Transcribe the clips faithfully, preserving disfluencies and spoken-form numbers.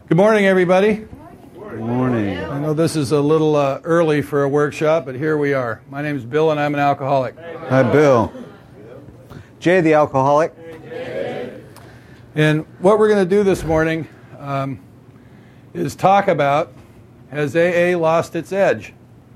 Good morning, everybody. Good morning. I know this is a little uh, early for a workshop, but here we are. My name is Bill, and I'm an alcoholic. Hi, Bill. Jay, the alcoholic. And what we're going to do this morning um, is talk about, has A A lost its edge?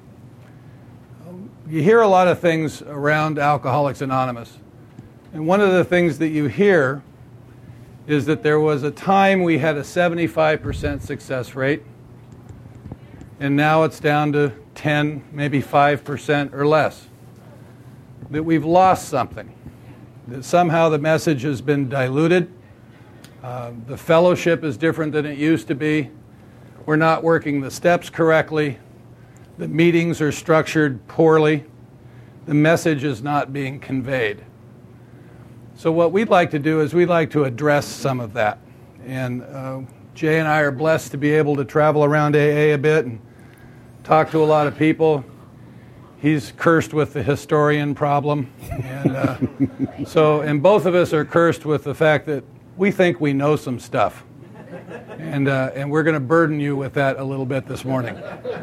You hear a lot of things around Alcoholics Anonymous. And one of the things that you hear is that there was a time we had a seventy-five percent success rate, and now it's down to ten, maybe five percent or less. That we've lost something. That somehow the message has been diluted. Uh, the fellowship is different than it used to be. We're not working the steps correctly. The meetings are structured poorly. The message is not being conveyed. So what we'd like to do is we'd like to address some of that. And uh, Jay and I are blessed to be able to travel around A A a bit and talk to a lot of people. He's cursed with the historian problem. And uh, so, and both of us are cursed with the fact that we think we know some stuff. And, uh, and we're going to burden you with that a little bit this morning.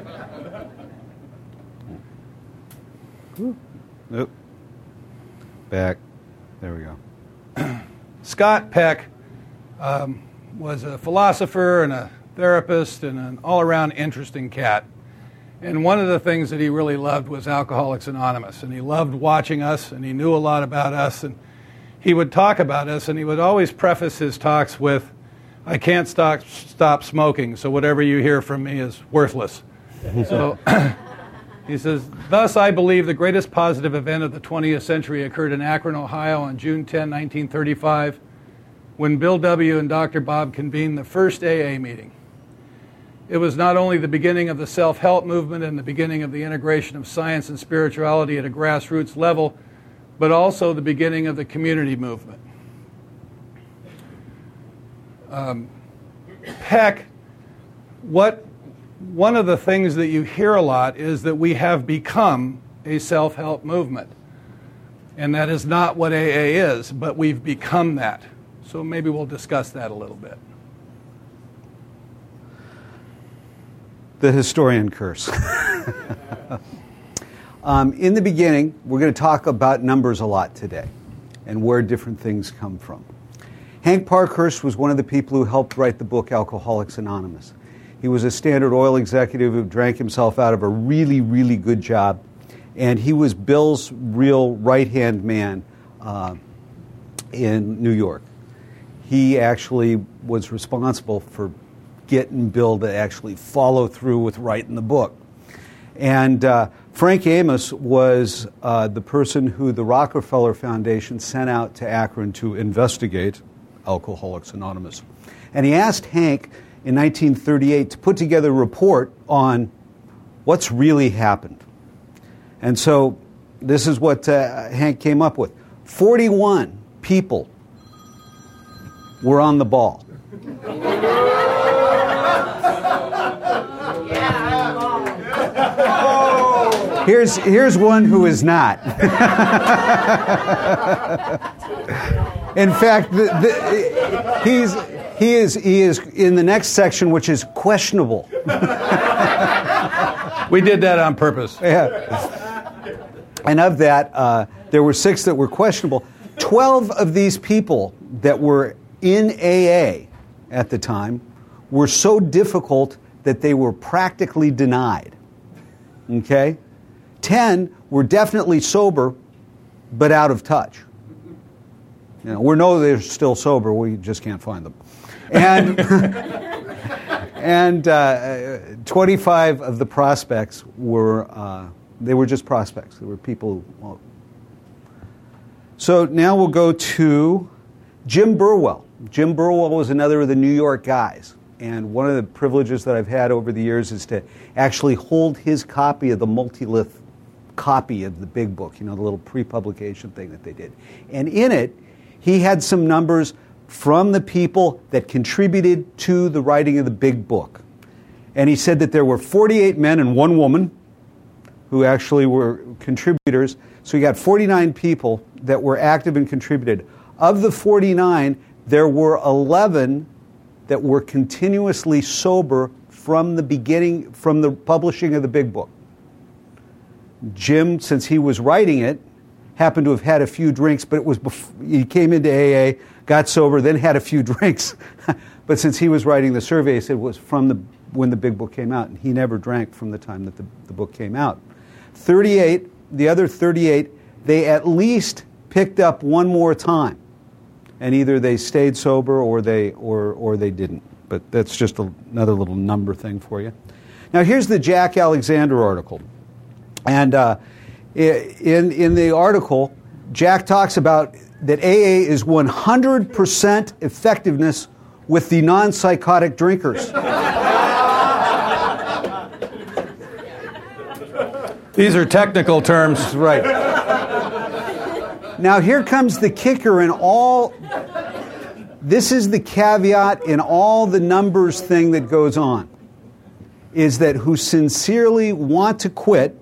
Nope. Back. There we go. Scott Peck um, was a philosopher and a therapist and an all-around interesting cat. And one of the things that he really loved was Alcoholics Anonymous. And he loved watching us, and he knew a lot about us. And he would talk about us, and he would always preface his talks with, I can't stop, stop smoking, so whatever you hear from me is worthless. So he says, thus I believe the greatest positive event of the twentieth century occurred in Akron, Ohio on June tenth, nineteen thirty-five, when Bill W. and Doctor Bob convened the first A A meeting. It was not only the beginning of the self-help movement and the beginning of the integration of science and spirituality at a grassroots level, but also the beginning of the community movement. Um, Peck, what one of the things that you hear a lot is that we have become a self-help movement. And that is not what A A is, but we've become that. So maybe we'll discuss that a little bit. The historian curse. um, in the beginning, we're going to talk about numbers a lot today and where different things come from. Hank Parkhurst was one of the people who helped write the book Alcoholics Anonymous. He was a Standard Oil executive who drank himself out of a really, really good job. And he was Bill's real right-hand man uh, in New York. He actually was responsible for getting Bill to actually follow through with writing the book. And uh, Frank Amos was uh, the person who the Rockefeller Foundation sent out to Akron to investigate Alcoholics Anonymous. And he asked Hank in nineteen thirty-eight to put together a report on what's really happened. And so this is what uh, Hank came up with. forty-one people were on the ball. Here's, here's one who is not. In fact, the, the, he's... He is he is in the next section, which is questionable. We did that on purpose. Yeah. And of that, uh, there were six that were questionable. Twelve of these people that were in A A at the time were so difficult that they were practically denied. Okay? Ten were definitely sober, but out of touch. You know, we know they're still sober, we just can't find them. And and uh, twenty-five of the prospects were, uh, they were just prospects. They were people. Well. So now we'll go to Jim Burwell. Jim Burwell was another of the New York guys. And one of the privileges that I've had over the years is to actually hold his copy of the multilith copy of the big book, you know, the little pre-publication thing that they did. And in it, he had some numbers from the people that contributed to the writing of the big book. And he said that there were forty-eight men and one woman who actually were contributors. So you got forty-nine people that were active and contributed. Of the forty-nine, there were eleven that were continuously sober from the beginning, from the publishing of the Big Book. Jim, since he was writing it, happened to have had a few drinks, but it was before, he came into A A, got sober, then had a few drinks. But since he was writing the survey, he said it was from the when the Big Book came out, and he never drank from the time that the, the book came out. thirty-eight, the other thirty-eight, they at least picked up one more time, and either they stayed sober or they or or they didn't. But that's just a, another little number thing for you. Now here's the Jack Alexander article, and uh, in in the article, Jack talks about that A A is one hundred percent effectiveness with the non-psychotic drinkers. These are technical terms. Right. Now here comes the kicker in all, this is the caveat in all the numbers thing that goes on, is that who sincerely want to quit,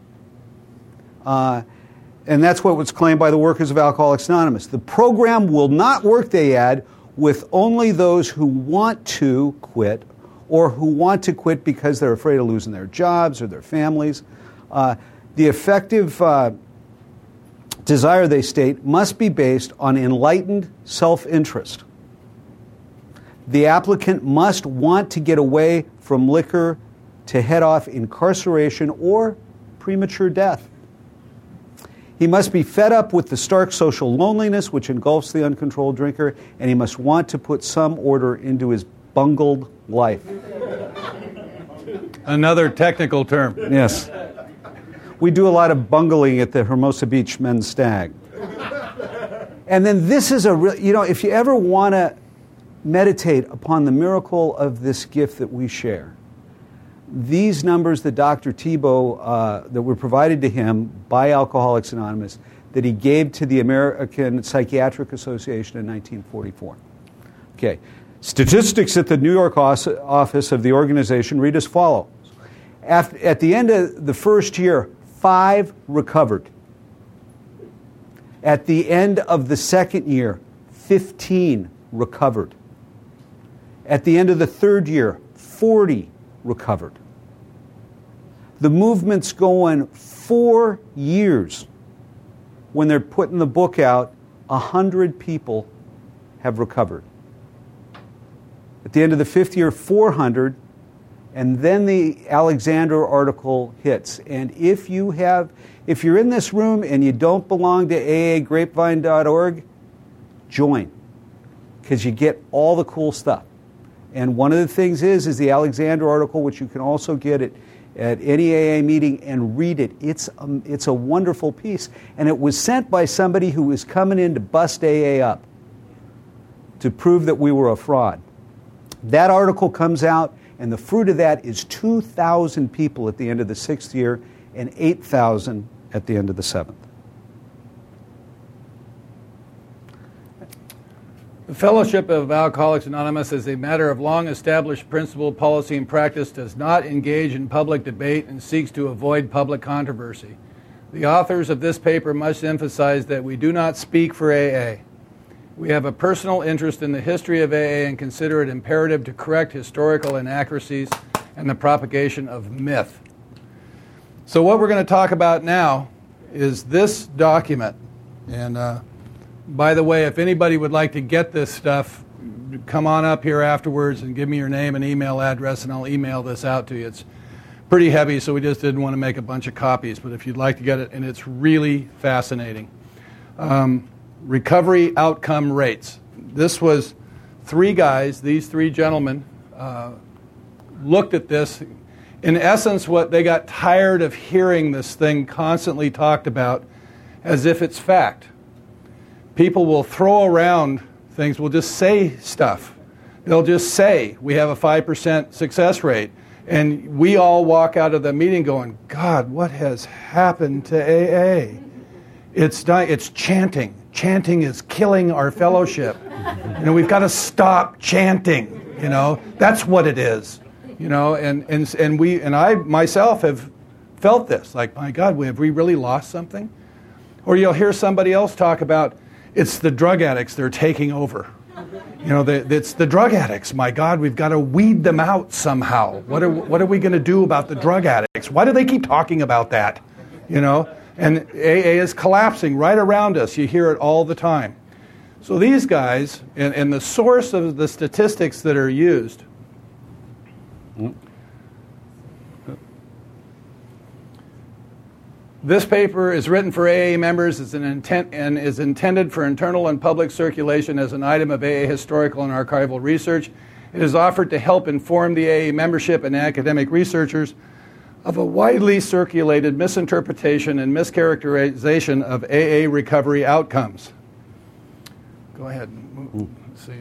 uh, and that's what was claimed by the workers of Alcoholics Anonymous. The program will not work, they add, with only those who want to quit or who want to quit because they're afraid of losing their jobs or their families. Uh, the effective uh, desire, they state, must be based on enlightened self-interest. The applicant must want to get away from liquor to head off incarceration or premature death. He must be fed up with the stark social loneliness which engulfs the uncontrolled drinker, and he must want to put some order into his bungled life. Another technical term. Yes. We do a lot of bungling at the Hermosa Beach Men's Stag. And then this is a real, you know, if you ever want to meditate upon the miracle of this gift that we share, these numbers that Doctor Thibault, uh, that were provided to him by Alcoholics Anonymous, that he gave to the American Psychiatric Association in nineteen forty-four. Okay. Statistics at the New York office of the organization read as follows. After, at the end of the first year, five recovered. At the end of the second year, fifteen recovered. At the end of the third year, forty recovered. The movement's going four years. When they're putting the book out, a hundred people have recovered. At the end of the fifth year, four hundred, and then the Alexander article hits. And if you have, if you're in this room and you don't belong to A A grapevine dot org, join, because you get all the cool stuff. And one of the things is, is the Alexander article, which you can also get at, at any A A meeting and read it. It's a, it's a wonderful piece. And it was sent by somebody who was coming in to bust A A up, to prove that we were a fraud. That article comes out, and the fruit of that is two thousand people at the end of the sixth year and eight thousand at the end of the seventh. The Fellowship of Alcoholics Anonymous, as a matter of long-established principle, policy, and practice, does not engage in public debate and seeks to avoid public controversy. The authors of this paper must emphasize that we do not speak for A A. We have a personal interest in the history of A A and consider it imperative to correct historical inaccuracies and the propagation of myth. So what we're going to talk about now is this document. And uh, by the way, if anybody would like to get this stuff, come on up here afterwards and give me your name and email address, and I'll email this out to you. It's pretty heavy, so we just didn't want to make a bunch of copies. But if you'd like to get it, and it's really fascinating. Um, recovery outcome rates. This was three guys, these three gentlemen, uh, looked at this. In essence, what they got tired of hearing this thing constantly talked about as if it's fact. People will throw around things, will just say stuff. They'll just say, we have a five percent success rate. And we all walk out of the meeting going, God, what has happened to A A? It's not, it's chanting. Chanting is killing our fellowship. You know, we've got to stop chanting. You know, that's what it is. You know, and and and we and I myself have felt this. Like, my God, have we really lost something? Or you'll hear somebody else talk about, it's the drug addicts, they're taking over. You know, the, it's the drug addicts. My God, we've got to weed them out somehow. What are, what are we going to do about the drug addicts? Why do they keep talking about that? You know, and A A is collapsing right around us. You hear it all the time. So these guys, and, and the source of the statistics that are used, this paper is written for A A members is an intent, and is intended for internal and public circulation as an item of A A historical and archival research. It is offered to help inform the A A membership and academic researchers of a widely circulated misinterpretation and mischaracterization of A A recovery outcomes. Go ahead. Let's see.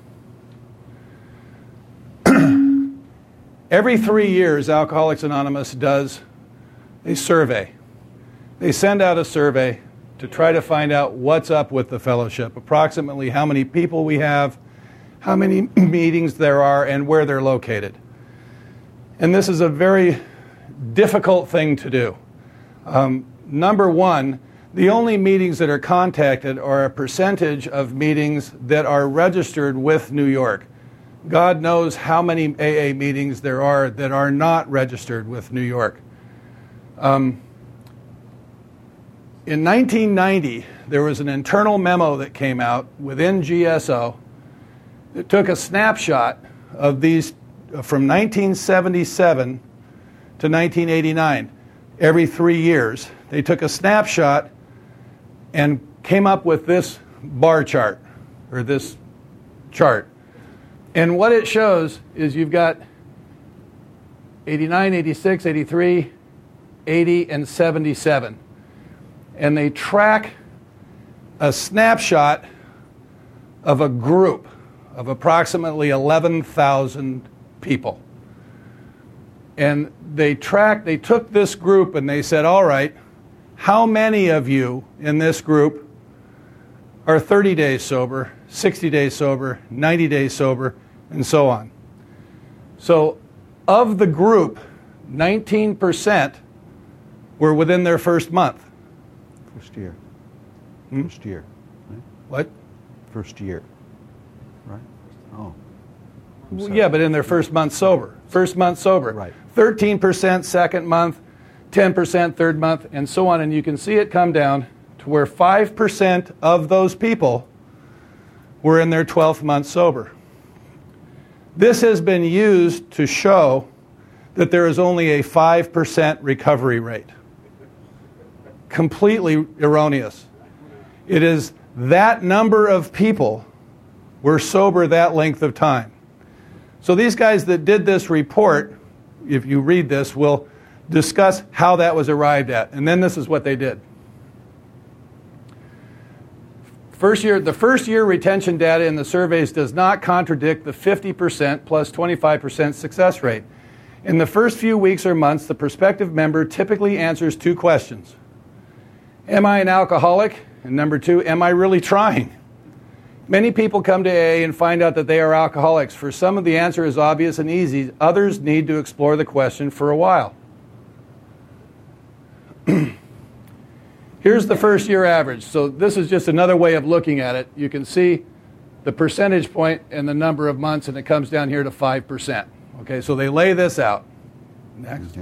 Every three years, Alcoholics Anonymous does a survey. They send out a survey to try to find out what's up with the fellowship, approximately how many people we have, how many meetings there are, and where they're located. And this is a very difficult thing to do. Um, number one, the only meetings that are contacted are a percentage of meetings that are registered with New York. God knows how many A A meetings there are that are not registered with New York. Um, in nineteen ninety, there was an internal memo that came out within G S O that took a snapshot of these from nineteen seventy-seven to nineteen eighty-nine. Every three years, they took a snapshot and came up with this bar chart, or this chart. And what it shows is you've got eighty-nine, eighty-six, eighty-three, eighty, and seventy-seven. And they track a snapshot of a group of approximately eleven thousand people. And they tracked, they took this group and they said, all right, how many of you in this group are thirty days sober, sixty days sober, ninety days sober, and so on? So of the group, nineteen percent were within their first month. First year. Hmm? First year. Right? What? First year. Right? Oh. I'm Well, sorry. yeah, but in their first month sober. First month sober. Right. thirteen percent second month, ten percent third month, and so on. And you can see it come down to where five percent of those people were in their twelfth month sober. This has been used to show that there is only a five percent recovery rate. Completely erroneous. It is that number of people were sober that length of time. So these guys that did this report, if you read this, will discuss how that was arrived at. And then this is what they did. First year, the first year retention data in the surveys does not contradict the fifty percent plus twenty-five percent success rate. In the first few weeks or months, the prospective member typically answers two questions. Am I an alcoholic? And number two, am I really trying? Many people come to A A and find out that they are alcoholics. For some, the answer is obvious and easy. Others need to explore the question for a while. Here's the first year average. So this is just another way of looking at it. You can see the percentage point and the number of months, and it comes down here to five percent. Okay, so they lay this out. Next.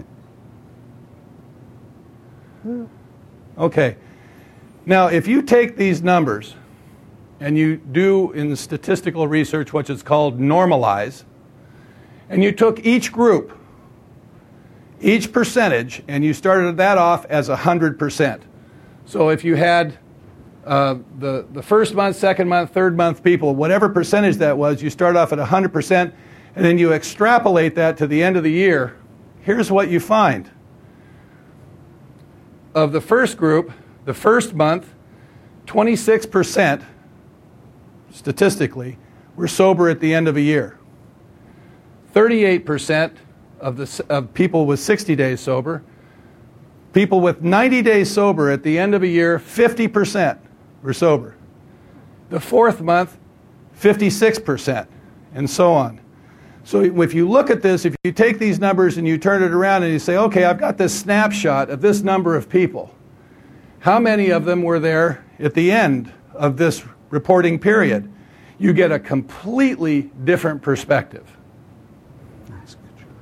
Okay. Now, if you take these numbers and you do in statistical research what is called normalize, and you took each group, each percentage, and you started that off as one hundred percent. So if you had uh, the, the first month, second month, third month people, whatever percentage that was, you start off at one hundred percent, and then you extrapolate that to the end of the year, here's what you find. Of the first group, the first month, twenty-six percent statistically were sober at the end of a year. thirty-eight percent of the of people with sixty days sober. People with ninety days sober at the end of a year, fifty percent were sober. The fourth month, fifty-six percent, and so on. So if you look at this, if you take these numbers and you turn it around and you say, okay, I've got this snapshot of this number of people. How many of them were there at the end of this reporting period? you get a completely different perspective. Nice.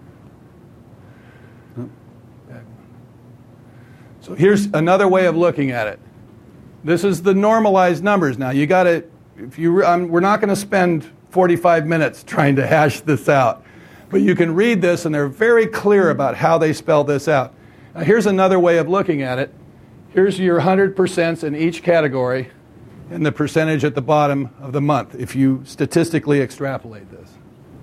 Good job. So here's another way of looking at it. This is the normalized numbers. Now you got to, if you, um, we're not going to spend forty-five minutes trying to hash this out, but you can read this and they're very clear about how they spell this out. Now here's another way of looking at it. Here's your one hundred percents in each category and the percentage at the bottom of the month if you statistically extrapolate this.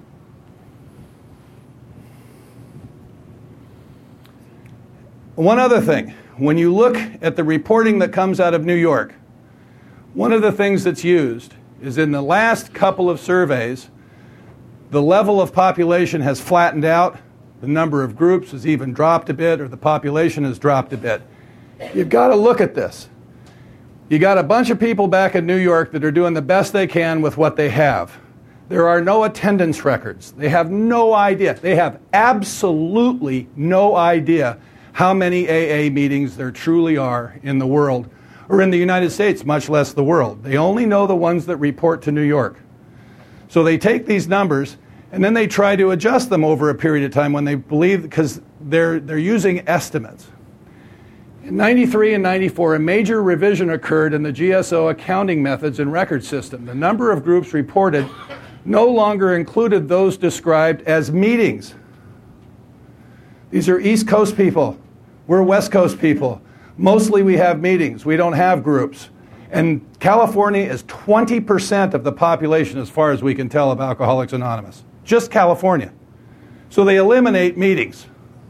One other thing, when you look at the reporting that comes out of New York, one of the things that's used is in the last couple of surveys, the level of population has flattened out, the number of groups has even dropped a bit, or the population has dropped a bit. You've got to look at this. You got a bunch of people back in New York that are doing the best they can with what they have. There are no attendance records. They have no idea. They have absolutely no idea how many A A meetings there truly are in the world, or in the United States, much less the world. They only know the ones that report to New York. So they take these numbers, and then they try to adjust them over a period of time when they believe, because they're, they're using estimates. In ninety-three and ninety-four, a major revision occurred in the G S O accounting methods and record system. The number of groups reported no longer included those described as meetings. These are East Coast people. We're West Coast people. Mostly we have meetings. We don't have groups. And California is twenty percent of the population, as far as we can tell, of Alcoholics Anonymous. Just California. So they eliminate meetings,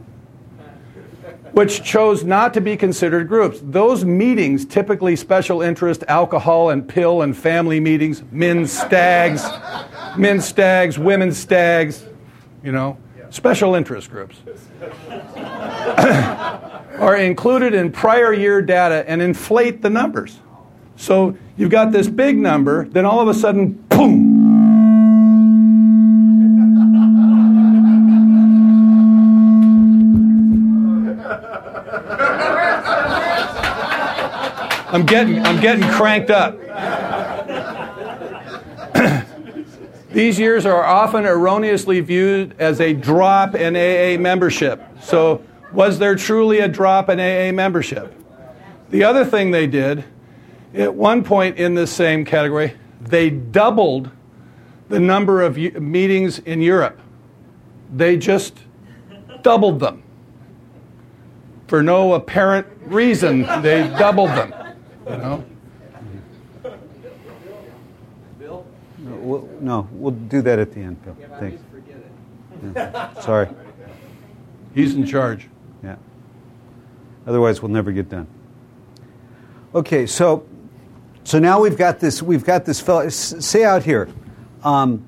which chose not to be considered groups. Those meetings, typically special interest, alcohol and pill and family meetings, men's stags, men's stags, women's stags, you know, special interest groups, are included in prior year data and inflate the numbers. So you've got this big number, then all of a sudden, boom! I'm getting, I'm getting cranked up. These years are often erroneously viewed as a drop in A A membership. So was there truly a drop in A A membership? The other thing they did, at one point in this same category, they doubled the number of meetings in Europe. They just doubled them. For no apparent reason, they doubled them. You know? Bill? No we'll, no, we'll do that at the end, Bill. Yeah, Thanks. Forget it. Yeah. Sorry. He's in charge. Yeah. Otherwise, we'll never get done. Okay, so so now we've got this. We've got this fellow. Say out here, um,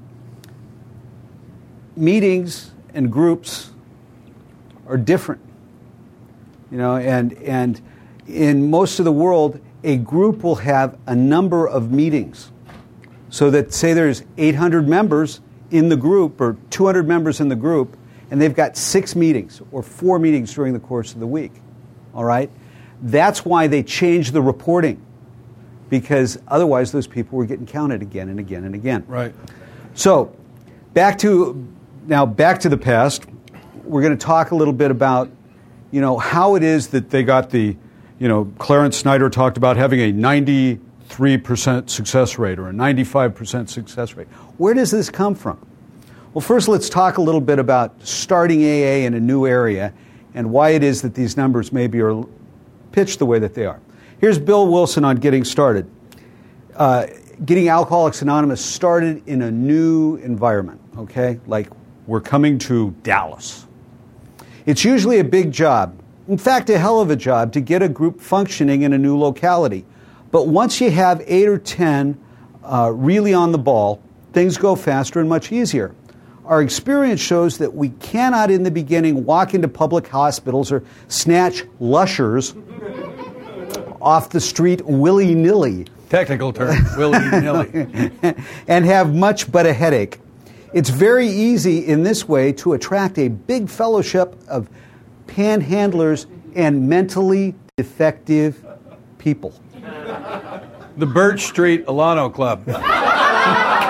meetings and groups are different. You know, and and in most of the world, a group will have a number of meetings. So that, say there's eight hundred members in the group, or two hundred members in the group, and they've got six meetings or four meetings during the course of the week. All right? That's why they changed the reporting, because otherwise those people were getting counted again and again and again. Right. So, back to, now back to the past, we're going to talk a little bit about, you know, how it is that they got the, you know, Clarence Snyder talked about having a ninety-three percent success rate or a ninety-five percent success rate. Where does this come from? Well, first let's talk a little bit about starting A A in a new area and why it is that these numbers maybe are pitched the way that they are. Here's Bill Wilson on getting started. Uh, getting Alcoholics Anonymous started in a new environment, okay? Like, we're coming to Dallas. It's usually a big job. In fact, a hell of a job to get a group functioning in a new locality. But once you have eight or ten uh, really on the ball, things go faster and much easier. Our experience shows that we cannot in the beginning walk into public hospitals or snatch lushers off the street willy-nilly. Technical term, willy-nilly. And have much but a headache. It's very easy in this way to attract a big fellowship of panhandlers and mentally defective people. The Birch Street Alano Club.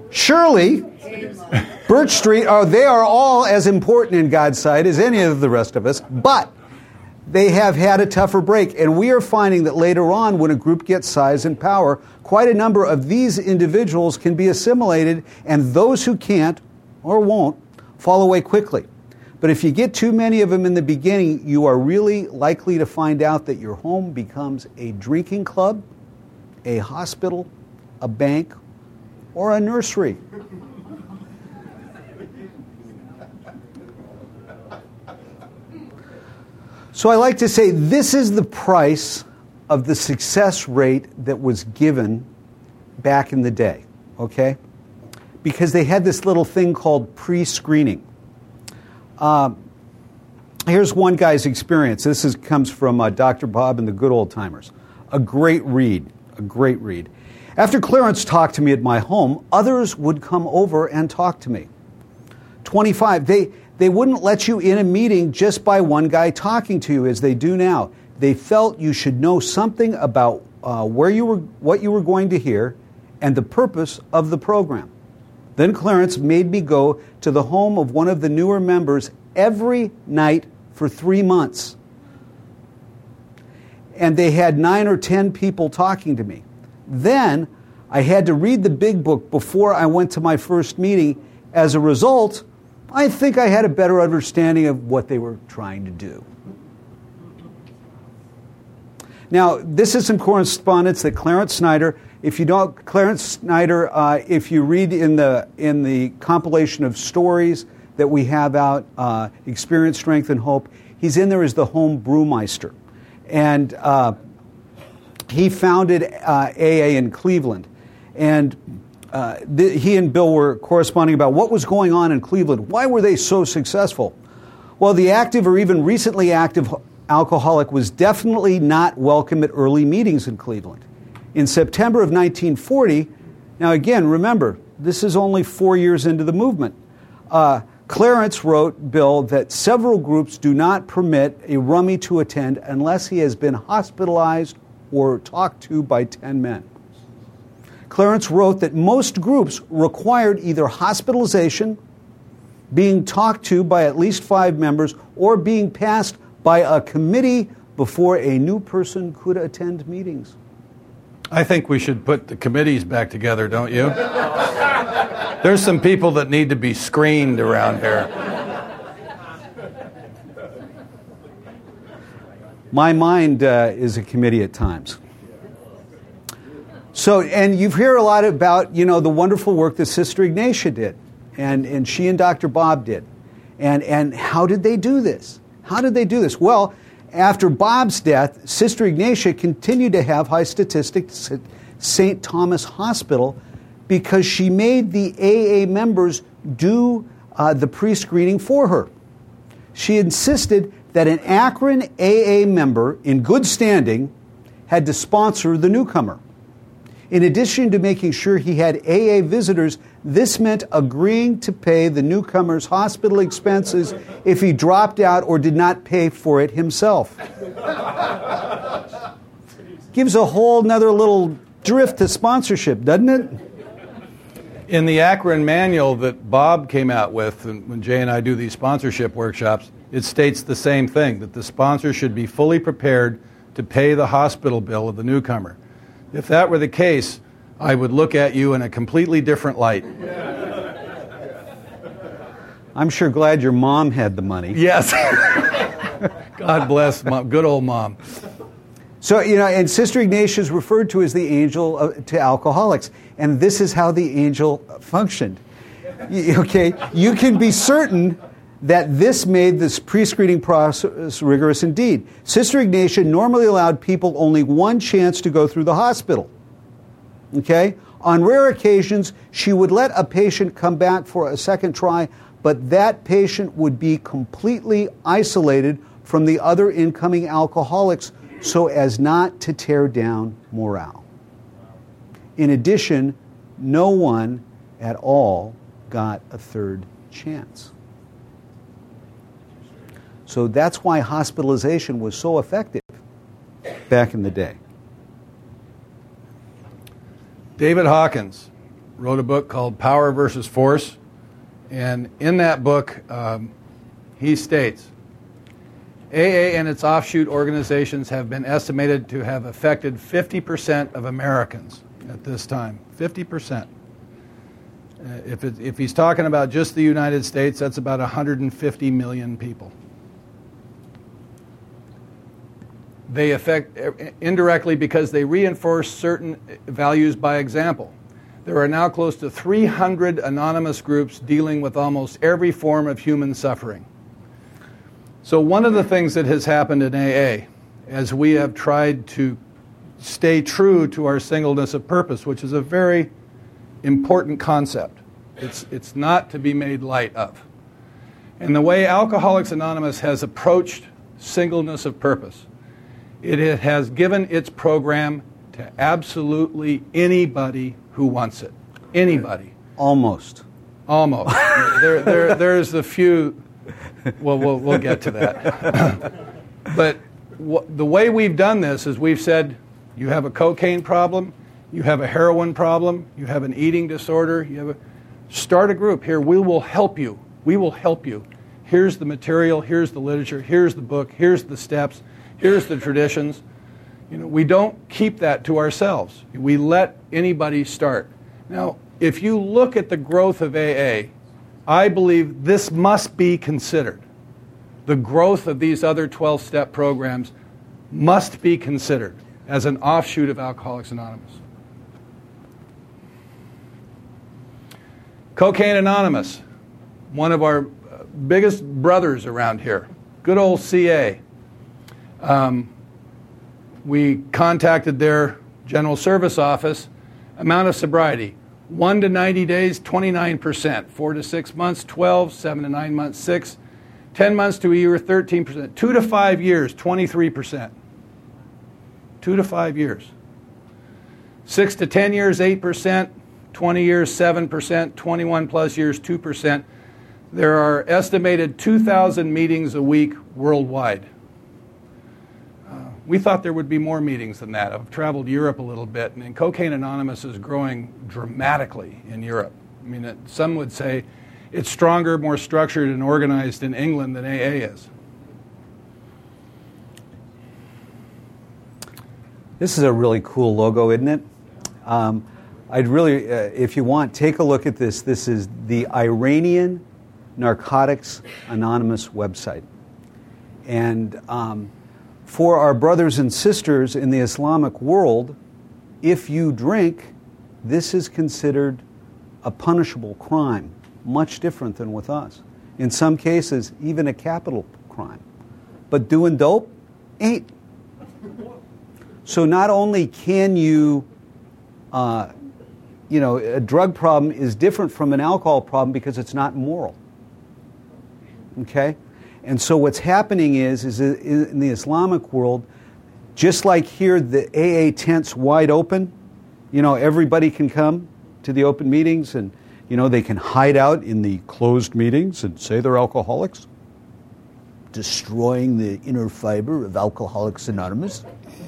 Shirley, Birch Street, oh, they are all as important in God's sight as any of the rest of us, but they have had a tougher break. And we are finding that later on, when a group gets size and power, quite a number of these individuals can be assimilated, and those who can't or won't fall away quickly. But if you get too many of them in the beginning, you are really likely to find out that your home becomes a drinking club, a hospital, a bank, or a nursery. So I like to say this is the price of the success rate that was given back in the day, okay? Because they had this little thing called pre-screening. Uh, here's one guy's experience. This is, comes from uh, Doctor Bob and the Good Old Timers. A great read, a great read. After Clarence talked to me at my home, others would come over and talk to me. twenty-five, they, they wouldn't let you in a meeting just by one guy talking to you as they do now. They felt you should know something about uh, where you were, what you were going to hear and the purpose of the program. Then Clarence made me go to the home of one of the newer members every night for three months. And they had nine or ten people talking to me. Then I had to read the big book before I went to my first meeting. As a result, I think I had a better understanding of what they were trying to do. Now, this is some correspondence that Clarence Snyder, if you don't, Clarence Snyder, uh, if you read in the in the compilation of stories that we have out, uh, Experience, Strength, and Hope, he's in there as the home brewmeister. And uh, he founded uh, A A in Cleveland. And uh, th- he and Bill were corresponding about what was going on in Cleveland. Why were they so successful? Well, the active or even recently active alcoholic was definitely not welcome at early meetings in Cleveland. In September of nineteen forty, now again, remember, this is only four years into the movement, uh, Clarence wrote Bill that several groups do not permit a rummy to attend unless he has been hospitalized or talked to by ten men. Clarence wrote that most groups required either hospitalization, being talked to by at least five members, or being passed by a committee before a new person could attend meetings. I think we should put the committees back together, don't you? There's some people that need to be screened around here. My mind uh, is a committee at times. So, and you've heard a lot about, you know, the wonderful work that Sister Ignatia did, and, and she and Doctor Bob did. And, and how did they do this? How did they do this? Well, after Bob's death, Sister Ignatia continued to have high statistics at Saint Thomas Hospital because she made the A A members do uh, the pre-screening for her. She insisted that an Akron A A member in good standing had to sponsor the newcomer. In addition to making sure he had A A visitors, this meant agreeing to pay the newcomer's hospital expenses if he dropped out or did not pay for it himself. Gives a whole nother little drift to sponsorship, doesn't it? In the Akron manual that Bob came out with, and when Jay and I do these sponsorship workshops, it states the same thing, that the sponsor should be fully prepared to pay the hospital bill of the newcomer. If that were the case, I would look at you in a completely different light. I'm sure glad your mom had the money. Yes. God bless mom. Good old mom. So, you know, and Sister Ignatia is referred to as the angel of, to alcoholics. And this is how the angel functioned. Okay, you can be certain that this made this pre-screening process rigorous indeed. Sister Ignatia normally allowed people only one chance to go through the hospital. Okay? On rare occasions, she would let a patient come back for a second try, but that patient would be completely isolated from the other incoming alcoholics so as not to tear down morale. In addition, no one at all got a third chance. So that's why hospitalization was so effective back in the day. David Hawkins, wrote a book called Power versus Force. And in that book, um, he states, A A and its offshoot organizations have been estimated to have affected fifty percent of Americans at this time. fifty percent. Uh, if, it, if he's talking about just the United States, that's about one hundred fifty million people. They affect indirectly because they reinforce certain values by example. There are now close to three hundred anonymous groups dealing with almost every form of human suffering. So one of the things that has happened in A A, as we have tried to stay true to our singleness of purpose, which is a very important concept. It's, it's not to be made light of. And the way Alcoholics Anonymous has approached singleness of purpose, it has given its program to absolutely anybody who wants it. Anybody. Almost. Almost. there, there, there's a few. Well, we'll, we'll get to that. But w- the way we've done this is we've said, you have a cocaine problem, you have a heroin problem, you have an eating disorder, you have a, start a group here. We will help you. We will help you. Here's the material, here's the literature, here's the book, here's the steps, here's the traditions. You know, we don't keep that to ourselves. We let anybody start. Now, if you look at the growth of A A, I believe this must be considered. The growth of these other twelve-step programs must be considered as an offshoot of Alcoholics Anonymous. Cocaine Anonymous, one of our biggest brothers around here. Good old C A. Um, we contacted their general service office. Amount of sobriety, one to ninety days, twenty-nine percent. four to six months, twelve. seven to nine months, six. ten months to a year, thirteen percent. two to five years, twenty-three percent. two to five years. six to ten years, eight percent. twenty years, seven percent. twenty-one plus years, two percent. There are estimated two thousand meetings a week worldwide. We thought there would be more meetings than that. I've traveled Europe a little bit, and Cocaine Anonymous is growing dramatically in Europe. I mean, it, some would say it's stronger, more structured, and organized in England than A A is. This is a really cool logo, isn't it? Um, I'd really, uh, if you want, take a look at this. This is the Iranian Narcotics Anonymous website. And um, for our brothers and sisters in the Islamic world, if you drink, this is considered a punishable crime, much different than with us. In some cases, even a capital crime. But doing dope ain't. So not only can you, uh, you know, a drug problem is different from an alcohol problem because it's not moral. Okay? And so what's happening is, is in the Islamic world, just like here, the A A tent's wide open. You know, everybody can come to the open meetings, and, you know, they can hide out in the closed meetings and say they're alcoholics, destroying the inner fiber of Alcoholics Anonymous.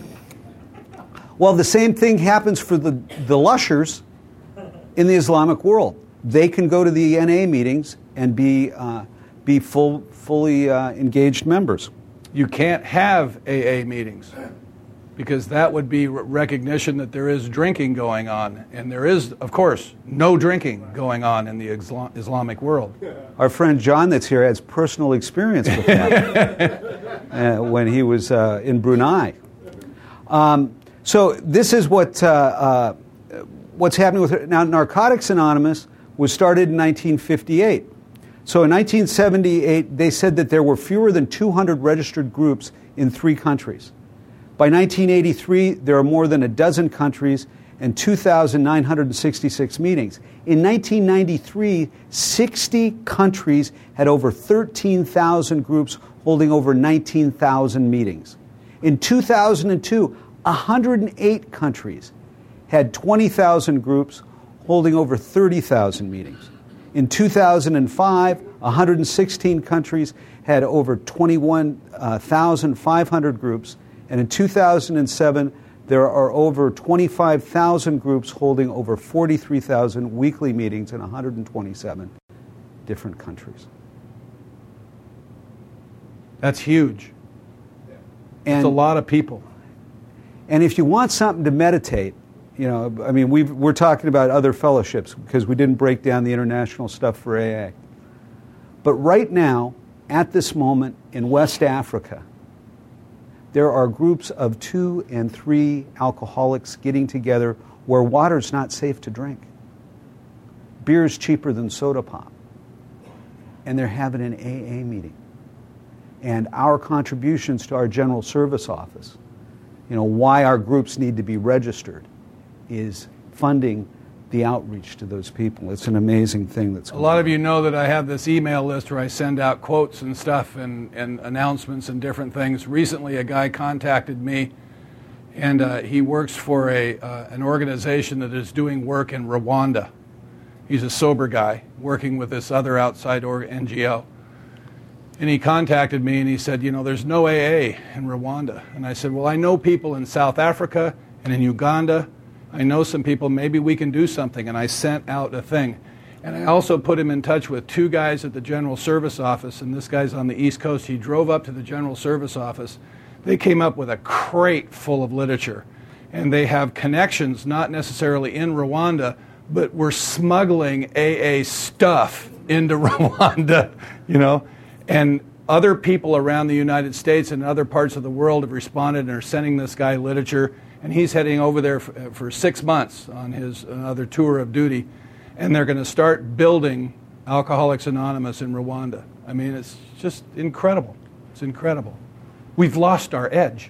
Well, the same thing happens for the, the lushers in the Islamic world. They can go to the N A meetings and be uh, be full, fully uh, engaged members. You can't have A A meetings because that would be recognition that there is drinking going on. And there is, of course, no drinking going on in the Islamic world. Our friend John that's here has personal experience with that uh, when he was uh, in Brunei. Um, so this is what uh, uh, what's happening with it. Now, Narcotics Anonymous was started in nineteen fifty-eight. So in nineteen seventy-eight, they said that there were fewer than two hundred registered groups in three countries. By nineteen eighty-three, there are more than a dozen countries and two thousand nine hundred sixty-six meetings. In nineteen ninety-three, sixty countries had over thirteen thousand groups holding over nineteen thousand meetings. In two thousand two, one hundred eight countries had twenty thousand groups holding over thirty thousand meetings. In two thousand five, one hundred sixteen countries had over twenty-one thousand five hundred groups, and in two thousand seven, There are over twenty-five thousand groups holding over forty-three thousand weekly meetings in one hundred twenty-seven different countries. That's huge. And, It's a lot of people. And if you want something to meditate, you know, I mean, we've, we're talking about other fellowships because we didn't break down the international stuff for A A. But right now, at this moment in West Africa, there are groups of two and three alcoholics getting together where water's not safe to drink. Beer's cheaper than soda pop. And they're having an A A meeting. And our contributions to our General Service Office, you know, why our groups need to be registered, is funding the outreach to those people. It's an amazing thing that's A going lot on. of you know that I have this email list where I send out quotes and stuff and, and announcements and different things. Recently, a guy contacted me, and uh, he works for a uh, an organization that is doing work in Rwanda. He's a sober guy working with this other outside org- N G O. And he contacted me and he said, you know, there's no A A in Rwanda. And I said, well, I know people in South Africa and in Uganda. I know some people, maybe we can do something. And I sent out a thing. And I also put him in touch with two guys at the General Service Office, and this guy's on the East Coast. He drove up to the General Service Office. They came up with a crate full of literature. And they have connections, not necessarily in Rwanda, but we're smuggling A A stuff into Rwanda, you know. And other people around the United States and other parts of the world have responded and are sending this guy literature. And he's heading over there for, for six months on his another tour of duty. And they're going to start building Alcoholics Anonymous in Rwanda. I mean, it's just incredible. It's incredible. We've lost our edge.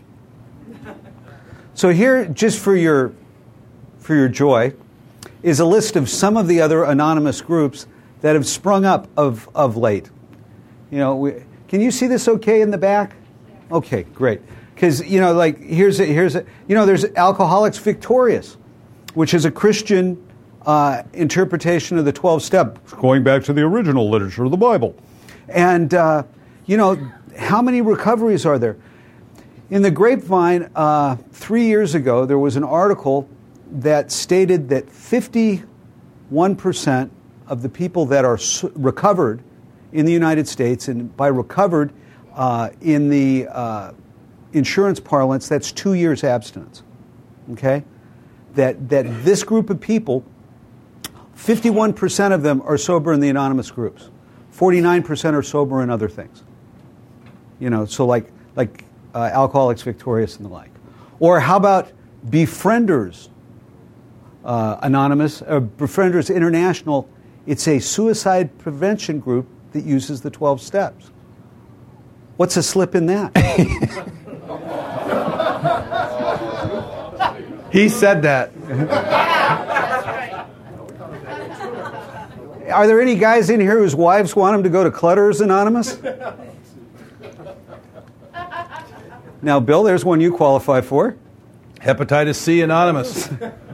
So here, just for your, for your joy, is a list of some of the other anonymous groups that have sprung up of, of late. You know, we, can you see this okay in the back? Okay, great. Because, you know, like, here's a, here's a, you know, there's Alcoholics Victorious, which is a Christian uh, interpretation of the twelve steps, going back to the original literature of the Bible. And, uh, you know, how many recoveries are there? In the Grapevine, uh, three years ago, there was an article that stated that fifty-one percent of the people that are recovered in the United States, and by recovered uh, in the uh, insurance parlance, that's two years abstinence. Okay, that that this group of people, fifty-one percent of them are sober in the anonymous groups, forty-nine percent are sober in other things. You know, so like like uh, Alcoholics Victorious and the like. Or how about Befrienders uh, Anonymous, or Befrienders International? It's a suicide prevention group that uses the twelve steps. What's a slip in that? He said that. Are there any guys in here whose wives want them to go to Clutters Anonymous? Now, Bill, there's one you qualify for. Hepatitis C Anonymous.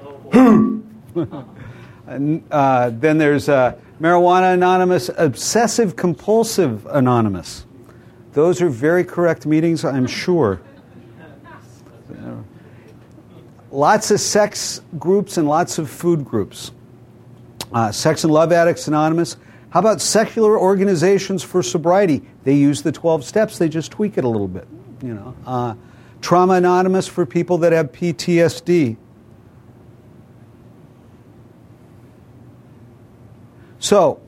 And, uh, then there's uh, Marijuana Anonymous, Obsessive Compulsive Anonymous. Those are very correct meetings, I'm sure. Lots of sex groups and lots of food groups. Uh, Sex and Love Addicts Anonymous. How about Secular Organizations for Sobriety? They use the twelve steps, they just tweak it a little bit. You know, uh, Trauma Anonymous for people that have P T S D. So,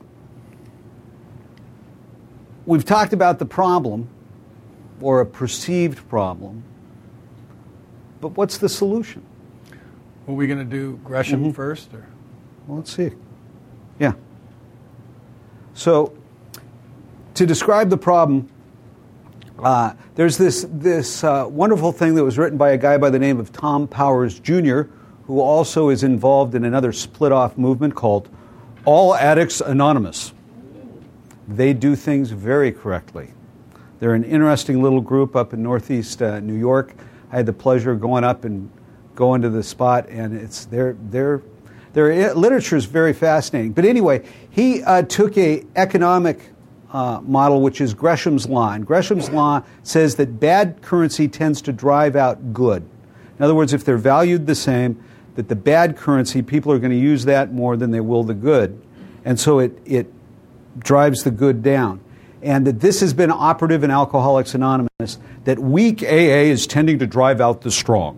we've talked about the problem, or a perceived problem, but what's the solution? Are we going to do Gresham Mm-hmm. first? Or? Well, let's see. Yeah. So, to describe the problem, uh, there's this, this uh, wonderful thing that was written by a guy by the name of Tom Powers Junior, who also is involved in another split-off movement called All Addicts Anonymous. They do things very correctly. They're an interesting little group up in Northeast uh, New York. I had the pleasure of going up and going to the spot, and it's their their their literature is very fascinating. But anyway, he uh, took a economic uh, model, which is Gresham's law, and Gresham's law says that bad currency tends to drive out good. In other words, if they're valued the same, that the bad currency, people are going to use that more than they will the good. And so it, it drives the good down. And that this has been operative in Alcoholics Anonymous, that weak A A is tending to drive out the strong.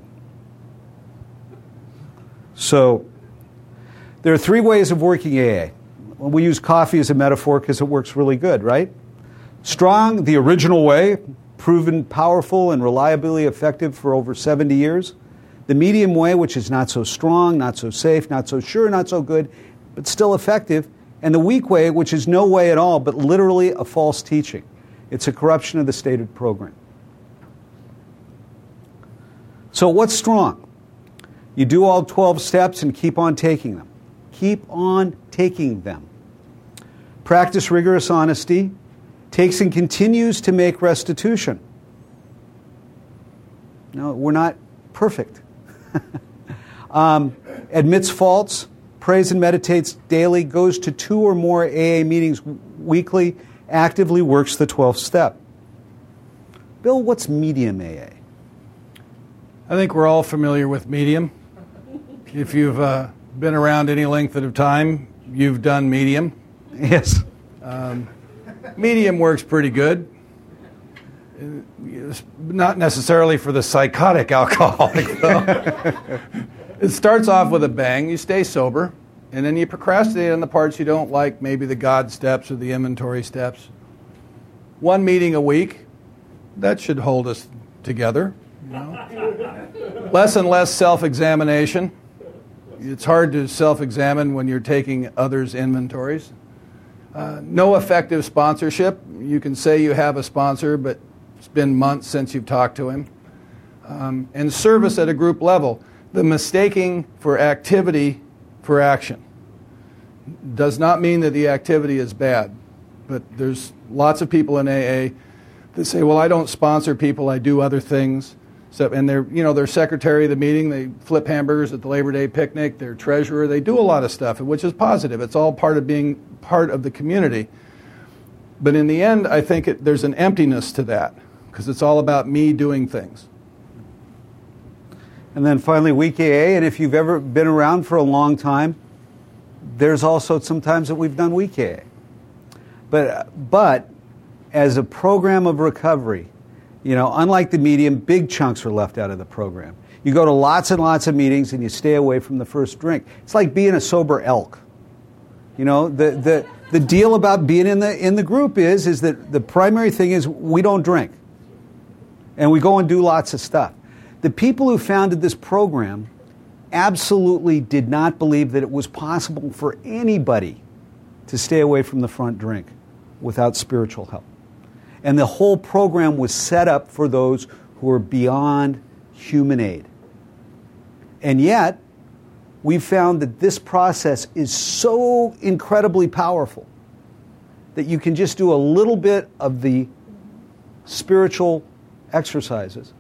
So there are three ways of working A A. Well, we use coffee as a metaphor because it works really good, right? Strong, the original way, proven powerful and reliably effective for over seventy years. The medium way, which is not so strong, not so safe, not so sure, not so good, but still effective. And the weak way, which is no way at all, but literally a false teaching. It's a corruption of the stated program. So what's strong? You do all twelve steps and keep on taking them. Keep on taking them. Practice rigorous honesty. Takes and continues to make restitution. No, we're not perfect. um, admits faults. Prays and meditates daily, goes to two or more A A meetings weekly, actively works the twelfth step. Bill, what's medium A A? I think we're all familiar with medium. If you've uh, been around any length of time, you've done medium. Yes. Um, medium works pretty good. It's not necessarily for the psychotic alcoholic, though. It starts off with a bang, you stay sober, and then you procrastinate on the parts you don't like, maybe the God steps or the inventory steps. One meeting a week, that should hold us together. You know? Less and less self-examination. It's hard to self-examine when you're taking others' inventories. Uh, no effective sponsorship. You can say you have a sponsor, but it's been months since you've talked to him. Um, and service at a group level. The mistaking for activity for action does not mean that the activity is bad. But there's lots of people in A A that say, well, I don't sponsor people, I do other things. So, and they're, you know, they're secretary of the meeting, they flip hamburgers at the Labor Day picnic, they're treasurer, they do a lot of stuff, which is positive. It's all part of being part of the community. But in the end, I think it, there's an emptiness to that, because it's all about me doing things. And then finally, weak A A, and if you've ever been around for a long time, there's also some times that we've done weak A A. But, but as a program of recovery, you know, unlike the medium, big chunks are left out of the program. You go to lots and lots of meetings and you stay away from the first drink. It's like being a sober elk. You know, the, the, the deal about being in the, in the group is, is that the primary thing is we don't drink. And we go and do lots of stuff. The people who founded this program absolutely did not believe that it was possible for anybody to stay away from the front drink without spiritual help. And the whole program was set up for those who are beyond human aid. And yet, we found that this process is so incredibly powerful that you can just do a little bit of the spiritual exercises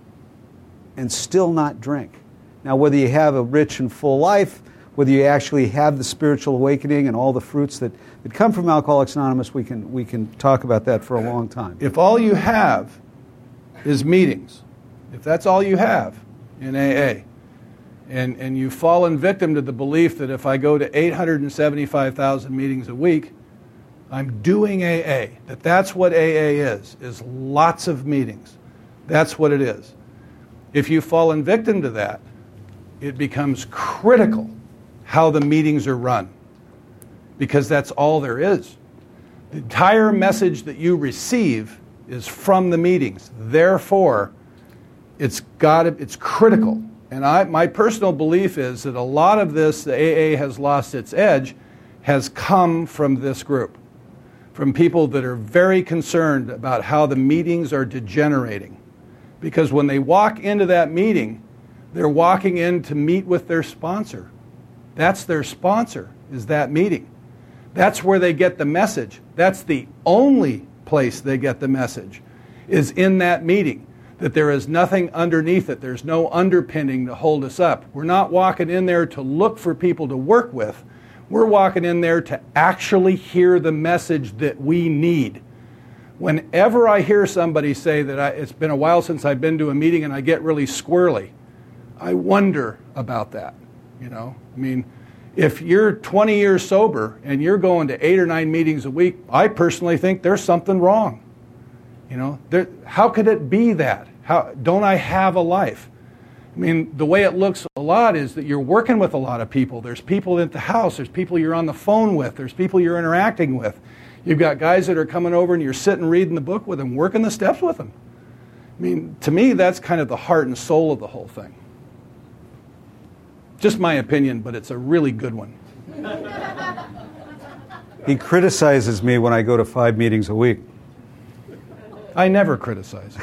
and still not drink. Now, whether you have a rich and full life, whether you actually have the spiritual awakening and all the fruits that, that come from Alcoholics Anonymous, we can, we can talk about that for a long time. If all you have is meetings, if that's all you have in A A, and, and you've fallen victim to the belief that if I go to eight hundred seventy-five thousand meetings a week, I'm doing A A, that that's what A A is, is lots of meetings. That's what it is. If you've fallen victim to that, it becomes critical how the meetings are run, because that's all there is. The entire message that you receive is from the meetings. Therefore, it's got to, it's critical. And I, my personal belief is that a lot of this, the A A has lost its edge, has come from this group, from people that are very concerned about how the meetings are degenerating. Because when they walk into that meeting, they're walking in to meet with their sponsor. That's their sponsor, is that meeting. That's where they get the message. That's the only place they get the message, is in that meeting. That there is nothing underneath it. There's no underpinning to hold us up. We're not walking in there to look for people to work with. We're walking in there to actually hear the message that we need. Whenever I hear somebody say that I, it's been a while since I've been to a meeting and I get really squirrely, I wonder about that, you know. I mean, if you're twenty years sober and you're going to eight or nine meetings a week, I personally think there's something wrong. You know, there, how could it be that? How don't I have a life? I mean, the way it looks a lot is that you're working with a lot of people. There's people at the house. There's people you're on the phone with. There's people you're interacting with. You've got guys that are coming over and you're sitting reading the book with them, working the steps with them. I mean, to me, that's kind of the heart and soul of the whole thing. Just my opinion, but it's a really good one. He criticizes me when I go to five meetings a week. I never criticize.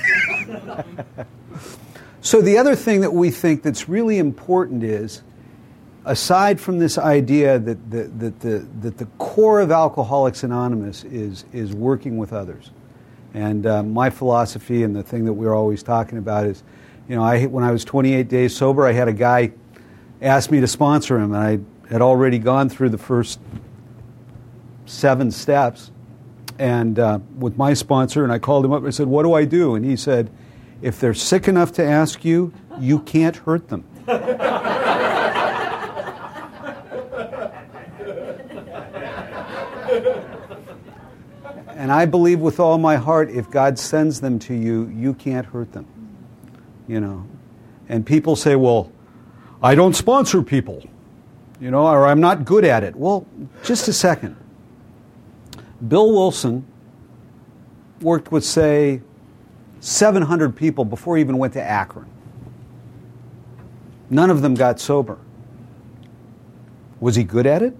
So the other thing that we think that's really important is, aside from this idea that the, that the, that the core of Alcoholics Anonymous is, is working with others. And uh, my philosophy and the thing that we're always talking about is, you know, I when I was twenty-eight days sober, I had a guy ask me to sponsor him, and I had already gone through the first seven steps and uh, with my sponsor, and I called him up and I said, what do I do? And he said, if they're sick enough to ask you, you can't hurt them. And I believe with all my heart, if God sends them to you, you can't hurt them. You know. And people say, well, I don't sponsor people, you know, or I'm not good at it. Well, just a second. Bill Wilson worked with, say, seven hundred people before he even went to Akron. None of them got sober. Was he good at it?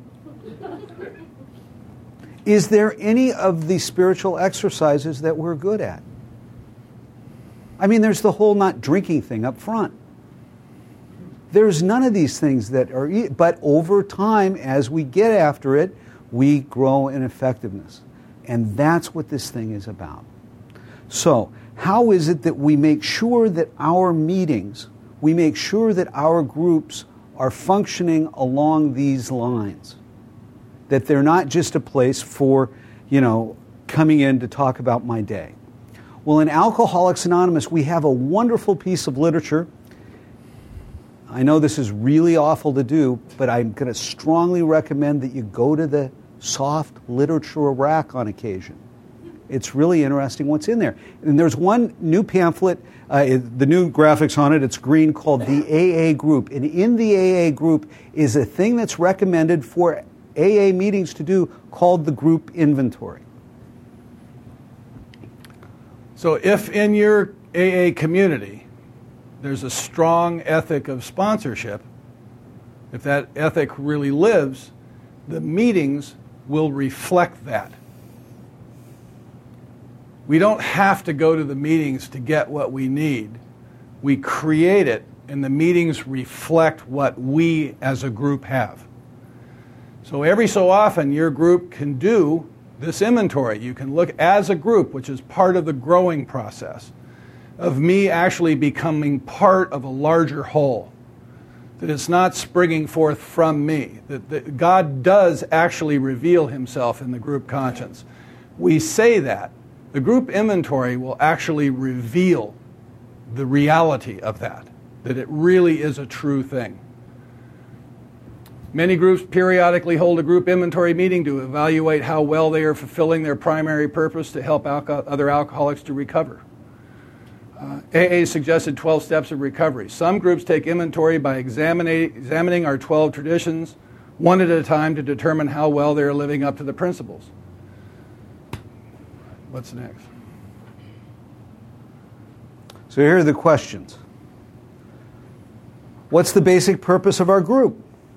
Is there any of the spiritual exercises that we're good at? I mean, there's the whole not drinking thing up front. There's none of these things that are, e- but over time, as we get after it, we grow in effectiveness. And that's what this thing is about. So, how is it that we make sure that our meetings, we make sure that our groups are functioning along these lines? That they're not just a place for, you know, coming in to talk about my day. Well, in Alcoholics Anonymous, we have a wonderful piece of literature. I know this is really awful to do, but I'm going to strongly recommend that you go to the soft literature rack on occasion. It's really interesting what's in there. And there's one new pamphlet, uh, the new graphics on it, it's green, called the A A Group. And in the A A Group is a thing that's recommended for A A meetings to do called the group inventory. So if in your A A community there's a strong ethic of sponsorship, if that ethic really lives, the meetings will reflect that. We don't have to go to the meetings to get what we need. We create it, and the meetings reflect what we as a group have. So every so often, your group can do this inventory. You can look as a group, which is part of the growing process, of me actually becoming part of a larger whole. That it's not springing forth from me. That, that God does actually reveal himself in the group conscience. We say that. The group inventory will actually reveal the reality of that. That it really is a true thing. Many groups periodically hold a group inventory meeting to evaluate how well they are fulfilling their primary purpose to help alco- other alcoholics to recover. Uh, A A suggested twelve steps of recovery. Some groups take inventory by examining, examining our twelve traditions one at a time to determine how well they are living up to the principles. What's next? So here are the questions. What's the basic purpose of our group?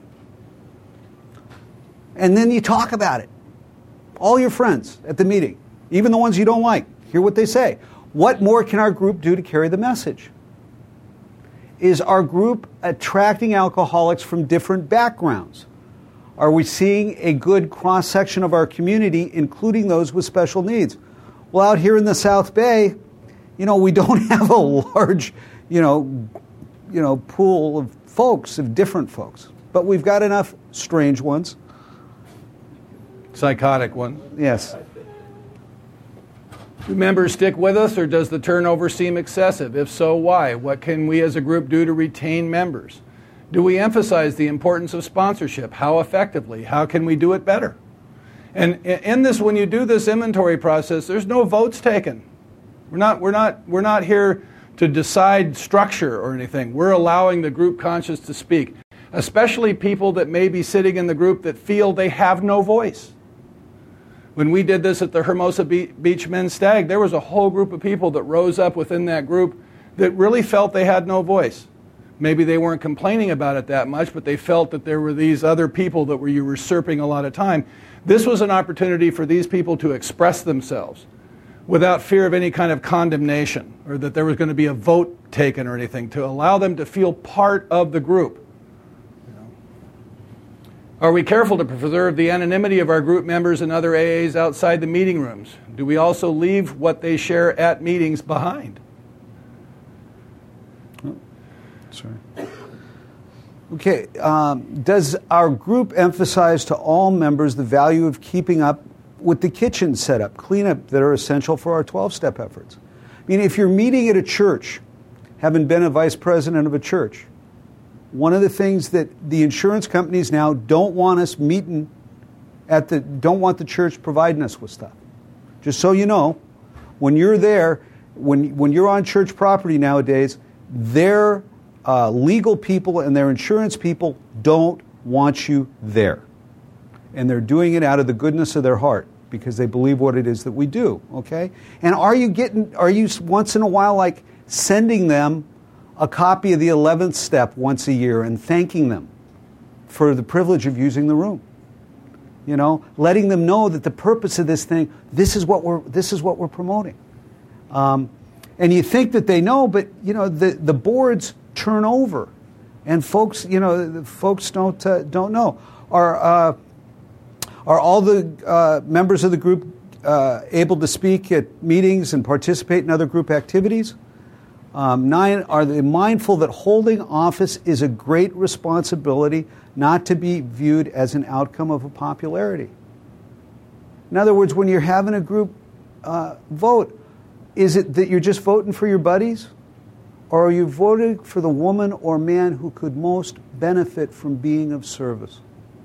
And then you talk about it. All your friends at the meeting, even the ones you don't like, hear what they say. What more can our group do to carry the message? Is our group attracting alcoholics from different backgrounds? Are we seeing a good cross-section of our community, including those with special needs? Well, out here in the South Bay, you know, we don't have a large, you know, you know, pool of folks, of different folks. But we've got enough strange ones. Psychotic one. Yes. Do members stick with us, or does the turnover seem excessive? If so, why? What can we as a group do to retain members? Do we emphasize the importance of sponsorship? How effectively? How can we do it better? And in this, when you do this inventory process, there's no votes taken. We're not, we're not, we're not here to decide structure or anything. We're allowing the group conscious to speak, especially people that may be sitting in the group that feel they have no voice. When we did this at the Hermosa Beach Men's Stag, there was a whole group of people that rose up within that group that really felt they had no voice. Maybe they weren't complaining about it that much, but they felt that there were these other people that were usurping a lot of time. This was an opportunity for these people to express themselves without fear of any kind of condemnation or that there was going to be a vote taken or anything, to allow them to feel part of the group. Are we careful to preserve the anonymity of our group members and other A As outside the meeting rooms? Do we also leave what they share at meetings behind? Oh, sorry. Okay, um, does our group emphasize to all members the value of keeping up with the kitchen setup, cleanup that are essential for our twelve-step efforts? I mean, if you're meeting at a church, having been a vice president of a church, one of the things that the insurance companies now don't want us meeting at the, don't want the church providing us with stuff. Just so you know, when you're there, when when you're on church property nowadays, their uh, legal people and their insurance people don't want you there. And they're doing it out of the goodness of their heart because they believe what it is that we do, okay? And are you getting, are you once in a while like sending them a copy of the eleventh step once a year and thanking them for the privilege of using the room? You know, letting them know that the purpose of this thing, this is what we're, this is what we're promoting. Um, and you think that they know, but, you know, the, the boards turn over. And folks, you know, the folks don't, uh, don't know. Are, uh, are all the uh, members of the group uh, able to speak at meetings and participate in other group activities? Um, nine, are they mindful that holding office is a great responsibility, not to be viewed as an outcome of a popularity? In other words, when you're having a group uh, vote, is it that you're just voting for your buddies? Or are you voting for the woman or man who could most benefit from being of service?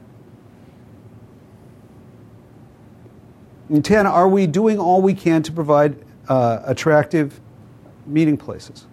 And ten, are we doing all we can to provide uh, attractive meeting places?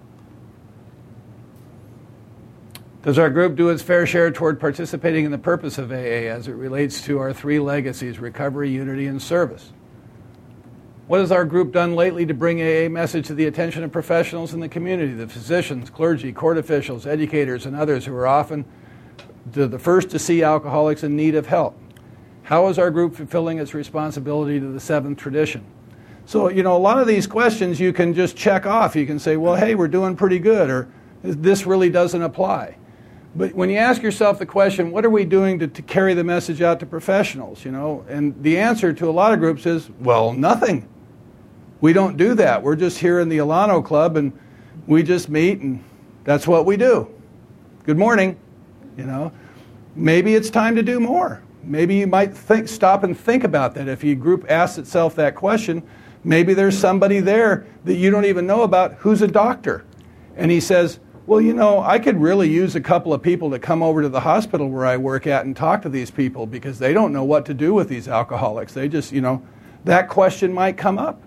Does our group do its fair share toward participating in the purpose of A A as it relates to our three legacies, recovery, unity, and service? What has our group done lately to bring A A message to the attention of professionals in the community, the physicians, clergy, court officials, educators, and others who are often the first to see alcoholics in need of help? How is our group fulfilling its responsibility to the seventh tradition? So, you know, a lot of these questions you can just check off. You can say, well, hey, we're doing pretty good, or this really doesn't apply. But when you ask yourself the question, what are we doing to, to carry the message out to professionals, you know? And the answer to a lot of groups is, well, nothing. We don't do that. We're just here in the Alano Club, and we just meet, and that's what we do. Good morning, you know. Maybe it's time to do more. Maybe you might think, stop and think about that. If your group asks itself that question, maybe there's somebody there that you don't even know about who's a doctor. And he says, well, you know, I could really use a couple of people to come over to the hospital where I work at and talk to these people because they don't know what to do with these alcoholics. They just, you know, that question might come up.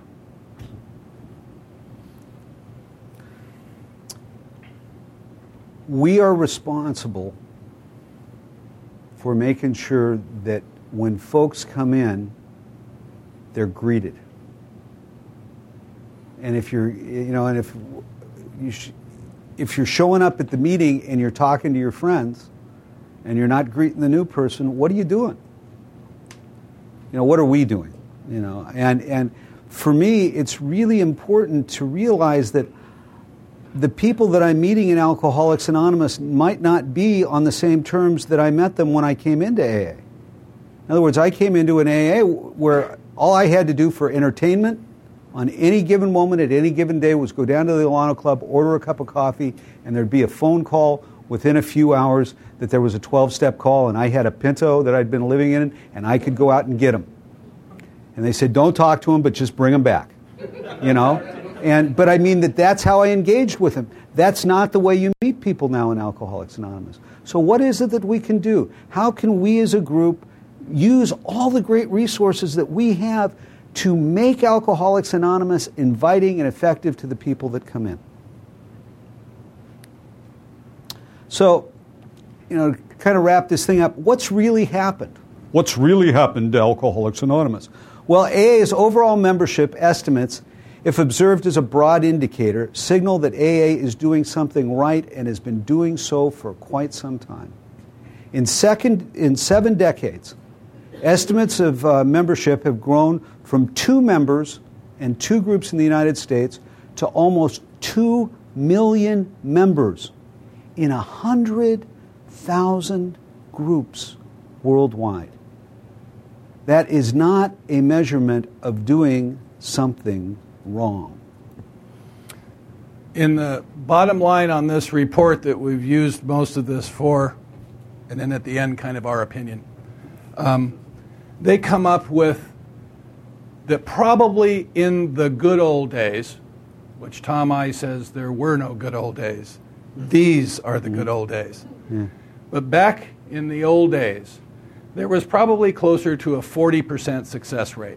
We are responsible for making sure that when folks come in, they're greeted. And if you're, you know, and if you sh- if you're showing up at the meeting and you're talking to your friends and you're not greeting the new person, what are you doing? You know, what are we doing? You know, and and for me, it's really important to realize that the people that I'm meeting in Alcoholics Anonymous might not be on the same terms that I met them when I came into A A. In other words, I came into an A A where all I had to do for entertainment on any given moment at any given day was go down to the Alano Club, order a cup of coffee, and there'd be a phone call within a few hours that there was a twelve-step call, and I had a Pinto that I'd been living in, and I could go out and get them. And they said, don't talk to them, but just bring them back. you know? And, but I mean that that's how I engaged with him. That's not the way you meet people now in Alcoholics Anonymous. So what is it that we can do? How can we as a group use all the great resources that we have to make Alcoholics Anonymous inviting and effective to the people that come in? So, you know, to kind of wrap this thing up, what's really happened? What's really happened to Alcoholics Anonymous? Well, A A's overall membership estimates, if observed as a broad indicator, signal that A A is doing something right and has been doing so for quite some time. In, second, in seven decades, estimates of uh, membership have grown from two members and two groups in the United States to almost two million members in one hundred thousand groups worldwide. That is not a measurement of doing something wrong. In the bottom line on this report that we've used most of this for, and then at the end kind of our opinion, um, they come up with that probably in the good old days, which Tom I says there were no good old days, these are the good old days. Yeah. But back in the old days, there was probably closer to a forty percent success rate.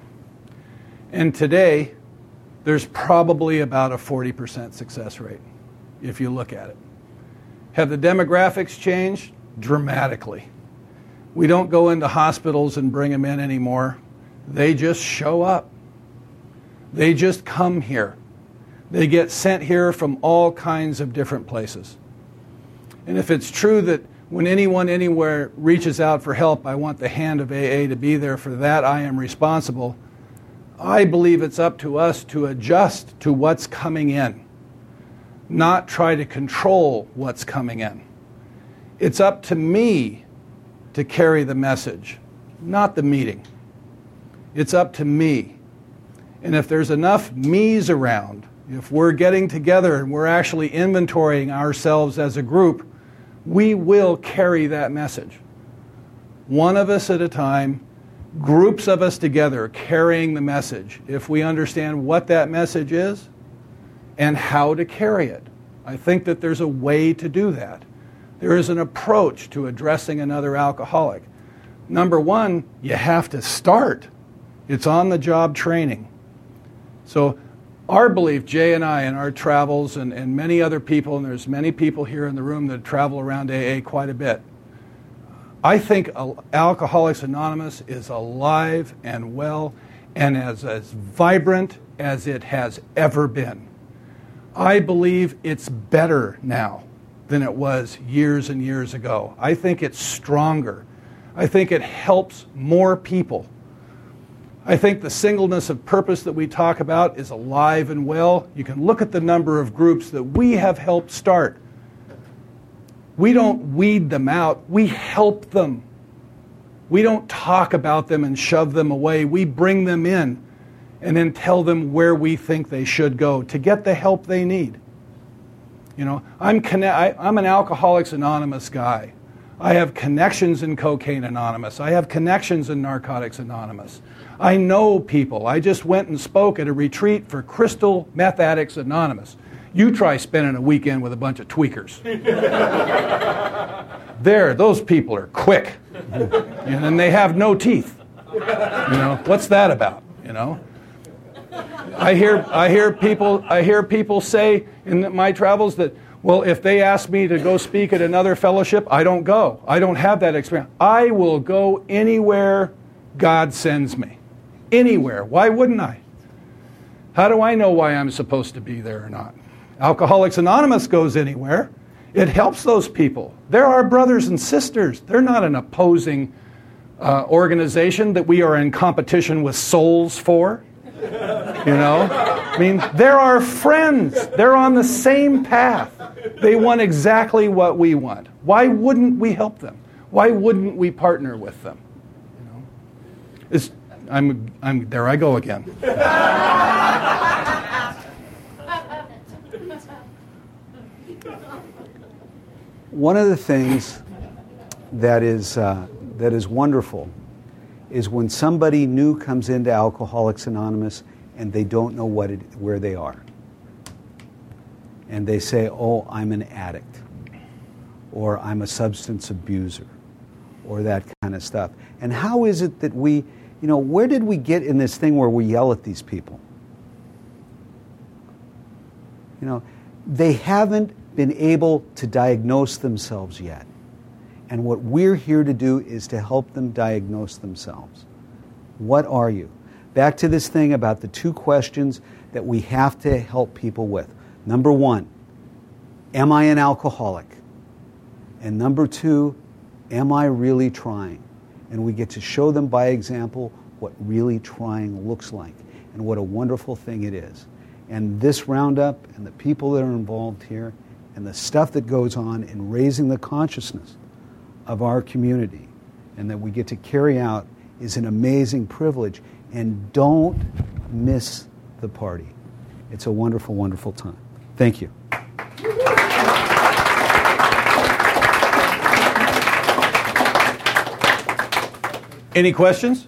And today, there's probably about a forty percent success rate, if you look at it. Have the demographics changed? Dramatically. We don't go into hospitals and bring them in anymore. They just show up. They just come here. They get sent here from all kinds of different places. And if it's true that when anyone anywhere reaches out for help, I want the hand of A A to be there for that, I am responsible. I believe it's up to us to adjust to what's coming in, not try to control what's coming in. It's up to me to carry the message, not the meeting. It's up to me. And if there's enough me's around, if we're getting together and we're actually inventorying ourselves as a group, we will carry that message. One of us at a time, groups of us together carrying the message, if we understand what that message is and how to carry it. I think that there's a way to do that. There is an approach to addressing another alcoholic. Number one, you have to start. It's on-the-job training. So our belief, Jay and I, in our travels, and, and many other people, and there's many people here in the room that travel around A A quite a bit, I think Alcoholics Anonymous is alive and well and as, as vibrant as it has ever been. I believe it's better now than it was years and years ago. I think it's stronger. I think it helps more people. I think the singleness of purpose that we talk about is alive and well. You can look at the number of groups that we have helped start. We don't weed them out. We help them. We don't talk about them and shove them away. We bring them in and then tell them where we think they should go to get the help they need. You know, I'm conne- I, I'm an Alcoholics Anonymous guy. I have connections in Cocaine Anonymous. I have connections in Narcotics Anonymous. I know people. I just went and spoke at a retreat for Crystal Meth Addicts Anonymous. You try spending a weekend with a bunch of tweakers. There, those people are quick. And then they have no teeth. You know, what's that about? You know? I hear I hear people I hear people say in my travels that, well, if they ask me to go speak at another fellowship, I don't go. I don't have that experience. I will go anywhere God sends me. Anywhere. Why wouldn't I? How do I know why I'm supposed to be there or not? Alcoholics Anonymous goes anywhere. It helps those people. They're our brothers and sisters. They're not an opposing uh, organization that we are in competition with souls for. You know? I mean, they're our friends. They're on the same path. They want exactly what we want. Why wouldn't we help them? Why wouldn't we partner with them? You know? It's, I'm, I'm, there I go again. One of the things that is, uh, that is wonderful is when somebody new comes into Alcoholics Anonymous and they don't know what it, where they are. And they say, oh, I'm an addict, or I'm a substance abuser, or that kind of stuff. And how is it that we, you know, where did we get in this thing where we yell at these people? You know, they haven't been able to diagnose themselves yet. And what we're here to do is to help them diagnose themselves. What are you? Back to this thing about the two questions that we have to help people with. Number one, am I an alcoholic? And number two, am I really trying? And we get to show them by example what really trying looks like and what a wonderful thing it is. And this roundup and the people that are involved here and the stuff that goes on in raising the consciousness of our community and that we get to carry out is an amazing privilege. And don't miss the party. It's a wonderful, wonderful time. Thank you. Any questions?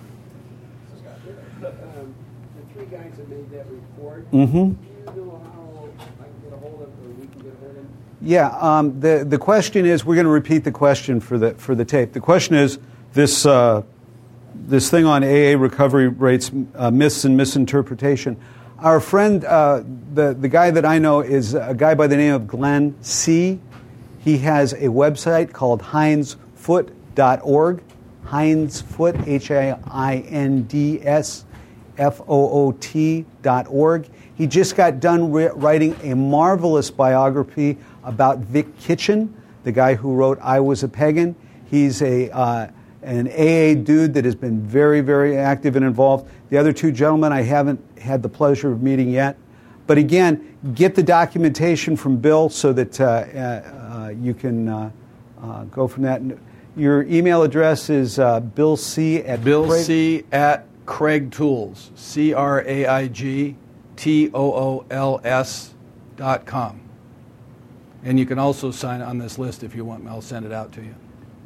Um, the three guys that made that report, Mm-hmm. do you know how I can get a hold of, or we can get a hold of them? Yeah, um, the, the question is, we're going to repeat the question for the, for the tape. The question is, this, uh, this thing on A A recovery rates, uh, myths and misinterpretation. Our friend, uh, the, the guy that I know is a guy by the name of Glenn C. He has a website called Hinds Foot dot org. Hinds Foot, H A I N D S F O O T dot org. He just got done re- writing a marvelous biography about Vic Kitchen, the guy who wrote I Was a Pagan. He's a uh, an A A dude that has been very, very active and involved. The other two gentlemen I haven't had the pleasure of meeting yet. But again, get the documentation from Bill so that uh, uh, you can uh, uh, go from that. Your email address is uh, Bill C. at Bill Craig- C. at Craig Tools, C R A I G T O O L S dot com. And you can also sign on this list if you want me. I'll send it out to you.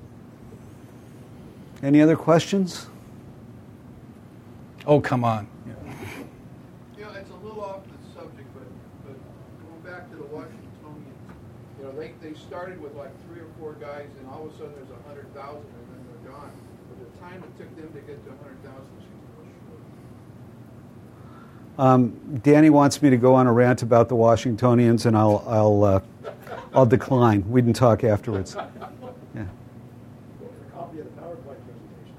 Any other questions? Oh, come on. You know, it's a little off the subject, but, but going back to the Washingtonians, you know, they, they started with like three or four guys, and all of a sudden there's a hundred thousand, and then they're gone. But the time it took them to get to a hundred thousand seems a little short. Um, Danny wants me to go on a rant about the Washingtonians, and I'll I'll uh, I'll decline. We can talk afterwards. Yeah. Copy of the PowerPoint presentation.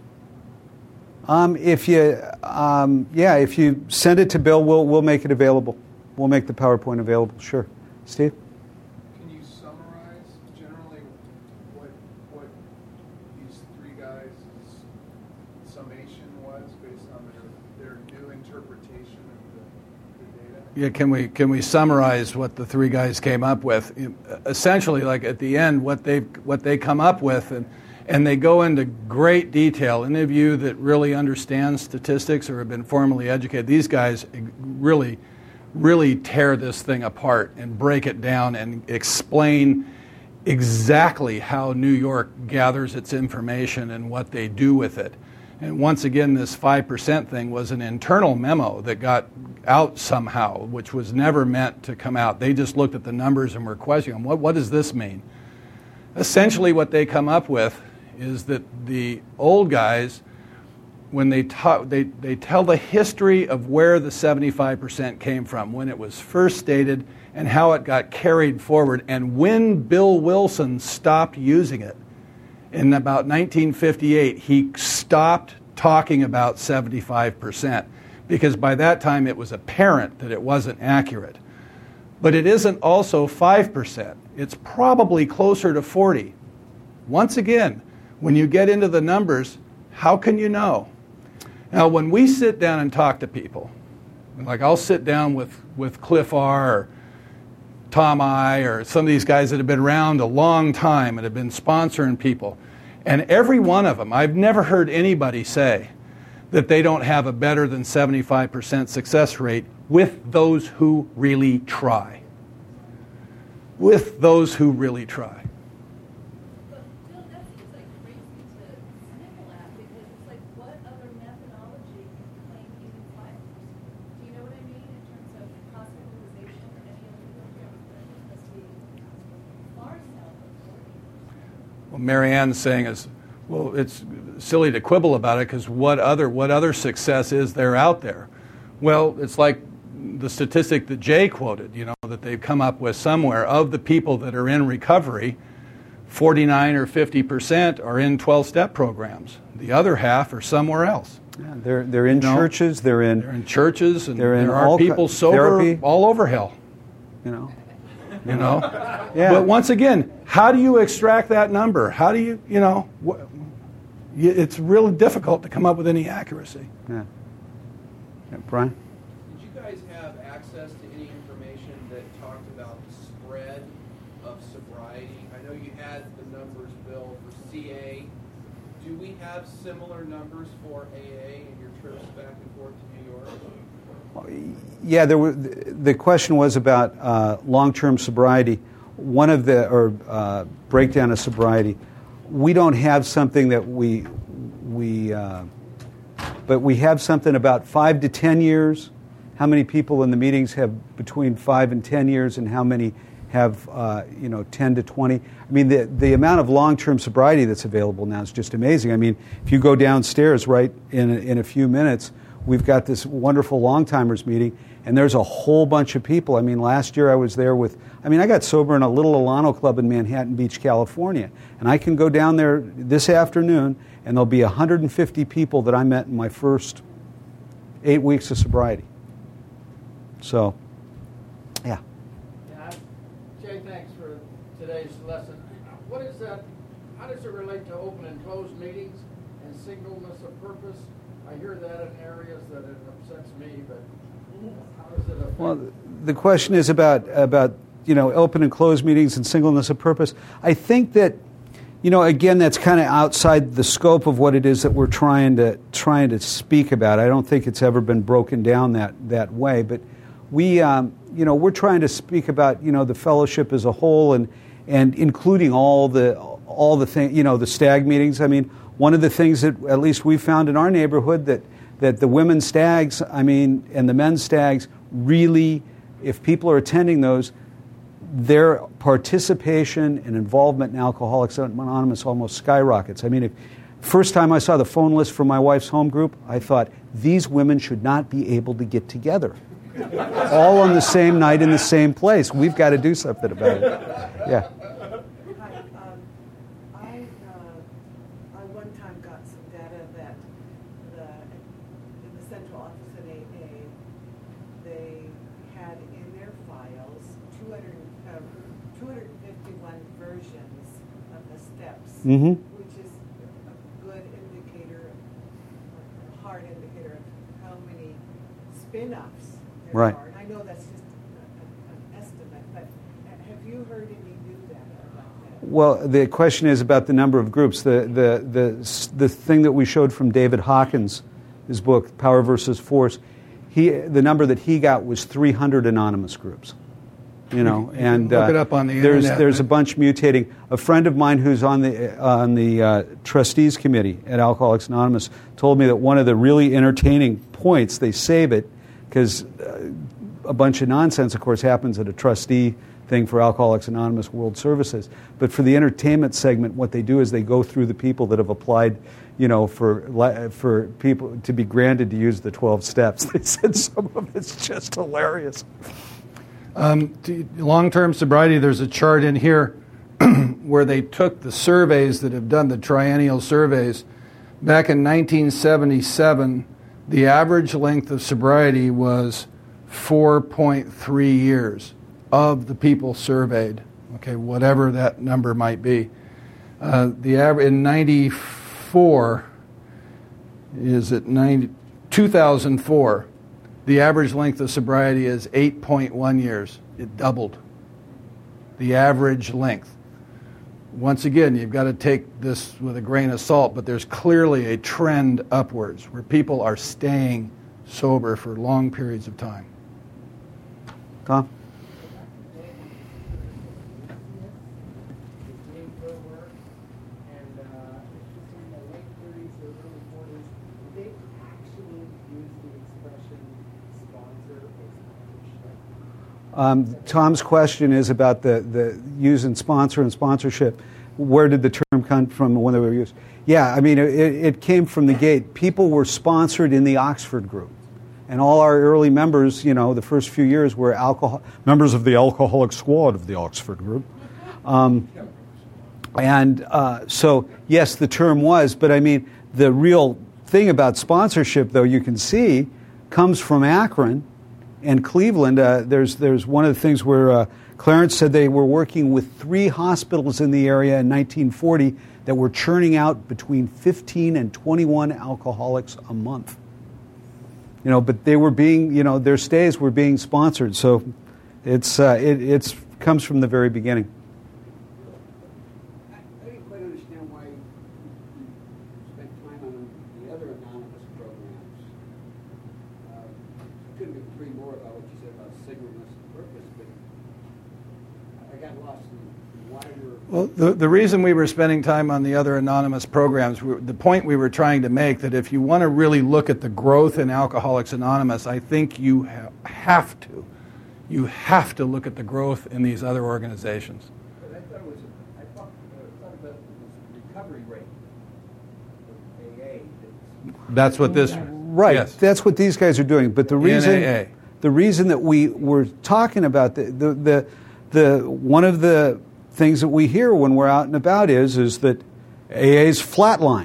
Um, if you um, yeah, if you send it to Bill, we'll we'll make it available. We'll make the PowerPoint available. Sure, Steve. Can you summarize generally what what these three guys' summation was based on their, their new interpretation of the, the data? Yeah, can we can we summarize what the three guys came up with? Essentially, like at the end, what they what they come up with, and and they go into great detail. Any of you that really understand statistics or have been formally educated, these guys really, really tear this thing apart and break it down and explain exactly how New York gathers its information and what they do with it. And once again, this five percent thing was an internal memo that got out somehow, which was never meant to come out. They just looked at the numbers and were questioning them. What, what does this mean? Essentially, what they come up with is that the old guys, when they, ta- they, they tell the history of where the seventy-five percent came from, when it was first stated and how it got carried forward, and when Bill Wilson stopped using it. In about nineteen fifty-eight, he stopped talking about seventy-five percent because by that time it was apparent that it wasn't accurate. But it isn't also five percent. It's probably closer to forty. Once again, when you get into the numbers, how can you know? Now, when we sit down and talk to people, like I'll sit down with, with Cliff R. or Tom I. or some of these guys that have been around a long time and have been sponsoring people, and every one of them, I've never heard anybody say that they don't have a better than seventy-five percent success rate with those who really try. With those who really try. But Bill, that seems like crazy to sniffle at because it's like, what other methodology can claim even five percent? Mary Ann's saying is, well, it's silly to quibble about it because what other what other success is there out there? Well, it's like the statistic that Jay quoted, you know, that they've come up with somewhere. Of the people that are in recovery, forty-nine or fifty percent are in twelve-step programs. The other half are somewhere else. Yeah, they're they're in You know, churches. They're in They're in churches, and They're in there are all people ki- sober therapy. all over hell. you know. You know, Yeah. but once again, how do you extract that number? How do you, you know, wh- y- it's really difficult to come up with any accuracy. Yeah. Yeah, Brian. Did you guys have access to any information that talked about the spread of sobriety? I know you had the numbers, Bill, for C A. Do we have similar numbers for A A in your trips back and forth to New York? Yeah, there were, the question was about uh, long-term sobriety. One of the, or uh, breakdown of sobriety. We don't have something that we, we, uh, but we have something about five to ten years. How many people in the meetings have between five and ten years, and how many have, uh, you know, ten to twenty? I mean, the the amount of long-term sobriety that's available now is just amazing. I mean, if you go downstairs right in a, in a few minutes, we've got this wonderful long-timers meeting, and there's a whole bunch of people. I mean, last year I was there with, I mean, I got sober in a little Alano club in Manhattan Beach, California. And I can go down there this afternoon, and there'll be one hundred fifty people that I met in my first eight weeks of sobriety. So, yeah. Yeah, Jay, thanks for today's lesson. What is that? How does it relate to open and closed meetings and singleness of purpose? I hear that in areas that it upsets me, but how does it affect? Well, the question is about about you know open and closed meetings and singleness of purpose. I think that you know again that's kind of outside the scope of what it is that we're trying to trying to speak about. I don't think it's ever been broken down that that way, but we um, you know we're trying to speak about you know the fellowship as a whole and and including all the all the thing you know the stag meetings. I mean, one of the things that at least we found in our neighborhood that that the women's stags, I mean, and the men's stags really, if people are attending those, their participation and involvement in Alcoholics Anonymous almost skyrockets. I mean, if, first time I saw the phone list for my wife's home group, I thought, these women should not be able to get together. All on the same night in the same place. We've got to do something about it. Yeah. Hi, um, I, uh, I one time got some data that the, in the central office in A A, they had in their files two hundred, uh, two hundred fifty-one versions of the steps, Mm-hmm. which is a good indicator, a hard indicator of how many spin-offs there Right. are. And I know that's just a, a, an estimate, but have you heard any new data about that? Well, the question is about the number of groups. The the the the thing that we showed from David Hawkins, his book Power versus Force, he the number that he got was three hundred anonymous groups. You know, You can and look uh, it up on the there's internet. there's a bunch mutating. A friend of mine who's on the on the uh, trustees committee at Alcoholics Anonymous told me that one of the really entertaining points, they save it because uh, a bunch of nonsense, of course, happens at a trustee thing for Alcoholics Anonymous World Services. But for the entertainment segment, what they do is they go through the people that have applied, you know, for for people to be granted to use the twelve steps. They said some of it's just hilarious. Um, to long-term sobriety, there's a chart in here where they took the surveys that have done the triennial surveys. Back in nineteen seventy-seven, the average length of sobriety was four point three years of the people surveyed, okay, whatever that number might be. Uh, the average in ninety-four is at ninety, two thousand four. The average length of sobriety is eight point one years. It doubled. The average length. Once again, you've got to take this with a grain of salt, but there's clearly a trend upwards where people are staying sober for long periods of time. Tom? Doing good work, and uh, it's in the late thirties or early forties. They actually use the expression sponsor or sponsorship. Um, Tom's question is about the, the use and sponsor and sponsorship. where did the term come from when they were used? Yeah, I mean, it, it came from the gate. People were sponsored in the Oxford group. And all our early members, you know, the first few years were alcohol members of the alcoholic squad of the Oxford group. Um, and uh, so, yes, the term was, but I mean, the real thing about sponsorship, though, you can see, comes from Akron and Cleveland. Uh, there's, there's one of the things where uh, Clarence said they were working with three hospitals in the area in nineteen forty that were churning out between fifteen and twenty-one alcoholics a month. You know, but they were being, you know, their stays were being sponsored. So it's uh, it it's comes from the very beginning. I, I didn't quite understand why you spent time on the other anonymous programs. Uh, you couldn't agree more about what you said about singleness and purpose, but I got lost in why you were... Well, the, the reason we were spending time on the other anonymous programs, we, the point we were trying to make, that if you want to really look at the growth in Alcoholics Anonymous, I think you ha- have to. You have to look at the growth in these other organizations. But I thought it was, I thought, uh, thought about it was recovery rate of A A. That's what this... Right, Yes. that's what these guys are doing. But the reason, A A. the reason that we were talking about the the the, the one of the things that we hear when we're out and about is is that A A's flatlined.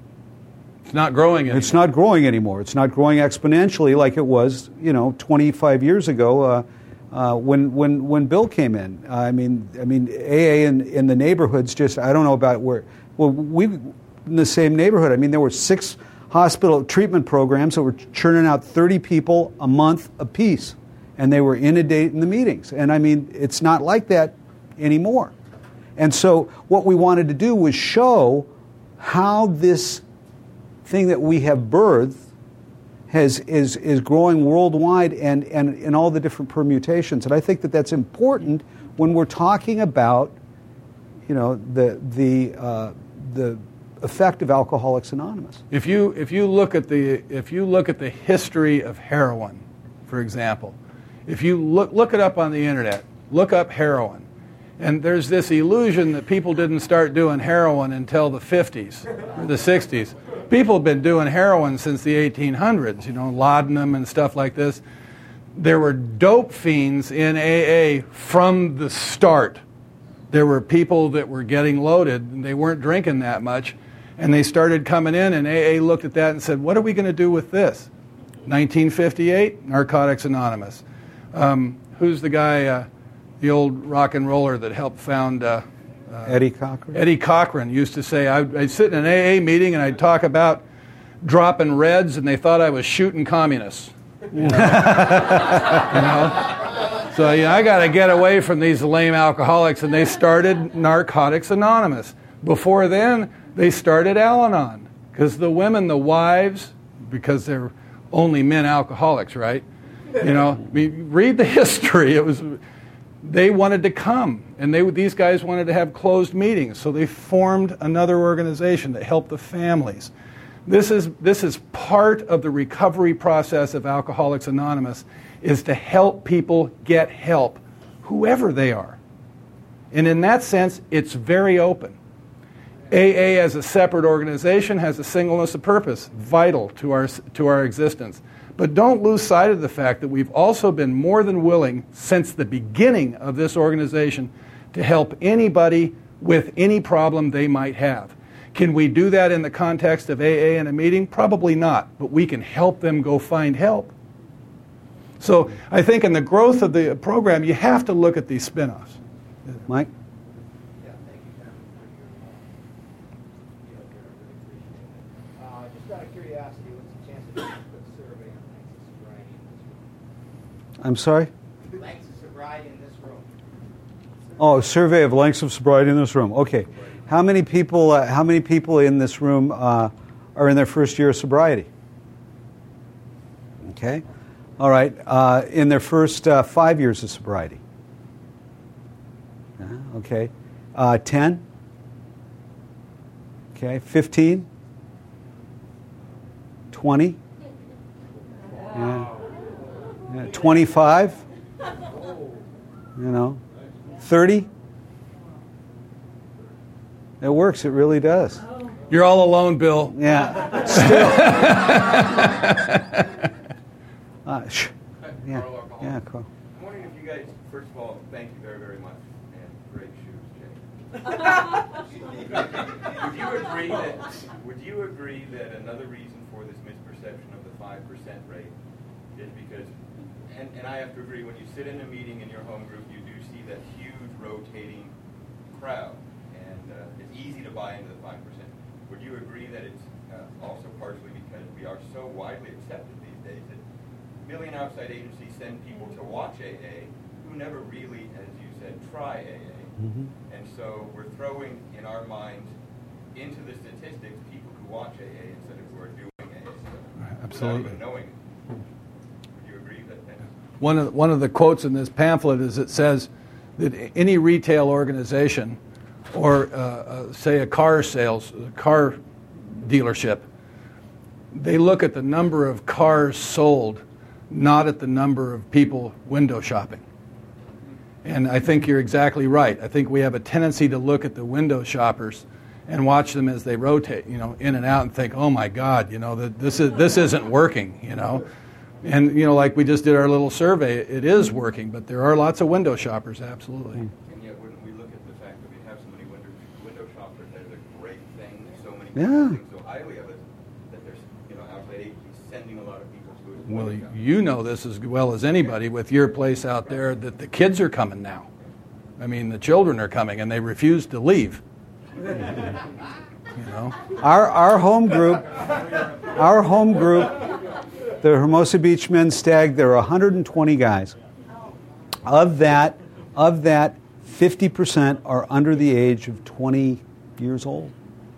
It's not growing anymore. It's not growing anymore. It's not growing exponentially like it was, you know, twenty-five years ago uh, uh, when when when Bill came in. I mean, I mean, A A in, in the neighborhoods just I don't know about where. Well, we in the same neighborhood. I mean, there were six hospital treatment programs that were churning out thirty people a month apiece, and they were inundating the meetings. And I mean, it's not like that anymore. And so what we wanted to do was show how this thing that we have birthed has is is growing worldwide and and in all the different permutations. And I think that that's important when we're talking about, you know, the the uh, the effect of Alcoholics Anonymous. If you if you look at the if you look at the history of heroin, for example, if you look look it up on the internet, look up heroin. And there's this illusion that people didn't start doing heroin until the fifties or the sixties. People have been doing heroin since the eighteen hundreds, you know, laudanum and stuff like this. There were dope fiends in A A from the start. There were people that were getting loaded, and they weren't drinking that much, and they started coming in, and A A looked at that and said, what are we going to do with this? nineteen fifty-eight, Narcotics Anonymous. Um, who's the guy... Uh, the old rock and roller that helped found uh, uh, Eddie Cochran. Eddie Cochran used to say, I'd, I'd sit in an A A meeting and I'd talk about dropping reds, and they thought I was shooting communists. You know? You know? So yeah, I got to get away from these lame alcoholics, and they started Narcotics Anonymous. Before then, they started Al-Anon, because the women, the wives, because they're only men alcoholics, right? You know, I mean, read the history. It was... They wanted to come, and they these guys wanted to have closed meetings, so they formed another organization that helped the families. This is this is part of the recovery process of Alcoholics Anonymous, is to help people get help, whoever they are. And in that sense, it's very open. A A as a separate organization has a singleness of purpose, vital to our to our existence. But don't lose sight of the fact that we've also been more than willing, since the beginning of this organization, to help anybody with any problem they might have. Can we do that in the context of A A in a meeting? Probably not, but we can help them go find help. So I think in the growth of the program, you have to look at these spin-offs. Mike? Yeah, thank you, Karen, for your, uh, you know, I really appreciate it. Uh, just out of curiosity, what's the chance of you put a survey on lengths of sobriety in this room? I'm sorry? Lengths of sobriety in this room. Oh, a survey of lengths of sobriety in this room. Okay. How many people uh, how many people in this room uh, are in their first year of sobriety? Okay. All right. Uh, in their first uh, five years of sobriety? Uh, okay. Uh, ten? Okay. Fifteen? Twenty? Yeah. Yeah. Twenty-five? You know? Thirty? It works. It really does. You're all alone, Bill. Yeah. Still. uh, sh- yeah. Yeah, Carl. I'm wondering if you guys, first of all, thank you very, very much, and great shoes, Jay. Would you agree that Would you agree that another reason for this misperception of the five percent rate is because, and, and I have to agree, when you sit in a meeting in your home group, you do see that huge rotating crowd, and uh, it's easy to buy into the five percent. Would you agree that it's uh, also partially because we are so widely accepted these days that a million outside agencies send people to watch A A who never really, as you said, try A A. Mm-hmm. And so we're throwing in our minds into the statistics people who watch A A instead of who are doing A A. So Absolutely. Without even knowing it. Would you agree that that's... One of, one of the quotes in this pamphlet is it says that any retail organization or, uh, uh, say, a car sales, a car dealership, they look at the number of cars sold, not at the number of people window shopping. And I think you're exactly right. I think we have a tendency to look at the window shoppers and watch them as they rotate, you know, in and out, and think, "Oh my God, you know, that this is this isn't working," you know. And you know, like we just did our little survey, it is working, but there are lots of window shoppers, absolutely. And yet, wouldn't we look at the fact that we have so many window window shoppers that is a great thing? There's so many people Yeah. think so highly of it that there's, you know, outside agencies sending a lot of people to it. Well, you know this as well as anybody with your place out there that the kids are coming now. I mean, the children are coming and they refuse to leave. You know, Our our home group, our home group, the Hermosa Beach Men's Stag. There are one hundred twenty guys. Of that, of that, fifty percent are under the age of twenty years old.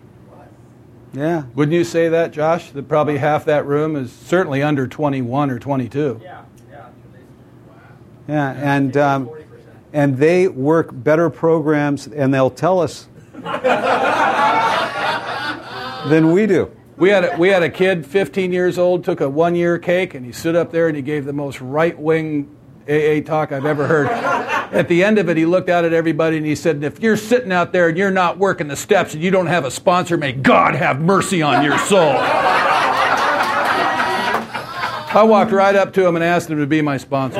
Yeah. wouldn't you say that, Josh? That probably half that room is certainly under twenty-one or twenty-two. Yeah, yeah. Yeah, and um, and they work better programs, and they'll tell us than we do. We had a, we had a kid, fifteen years old, took a one-year cake, and he stood up there and he gave the most right-wing A A talk I've ever heard. At the end of it, he looked out at everybody and he said, "If you're sitting out there and you're not working the steps and you don't have a sponsor, may God have mercy on your soul." I walked right up to him and asked him to be my sponsor.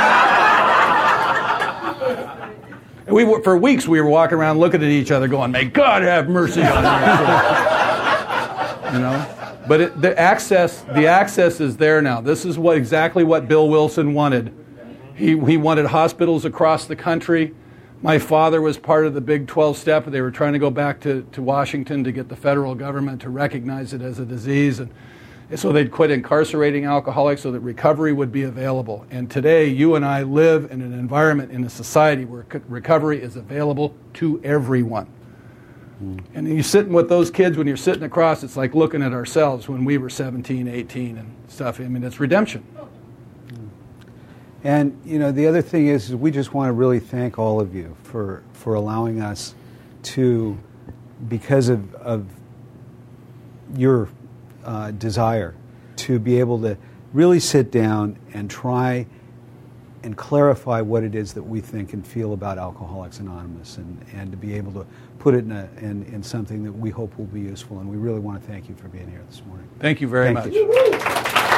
And we were, for weeks we were walking around looking at each other going, "May God have mercy on your soul." You know, but it, the access, the access is there now. This is what exactly what Bill Wilson wanted. He he wanted hospitals across the country. My father was part of the Big twelve step. They were trying to go back to, to Washington to get the federal government to recognize it as a disease, and so they'd quit incarcerating alcoholics so that recovery would be available. And today, you and I live in an environment, in a society where recovery is available to everyone. And you're sitting with those kids, when you're sitting across, it's like looking at ourselves when we were seventeen, eighteen and stuff. I mean, it's redemption. And, you know, the other thing is, is we just want to really thank all of you for, for allowing us to, because of, of your uh, desire, to be able to really sit down and try and clarify what it is that we think and feel about Alcoholics Anonymous, and, and to be able to put it in, a, in, in something that we hope will be useful. And we really want to thank you for being here this morning. Thank you very Thank much. you.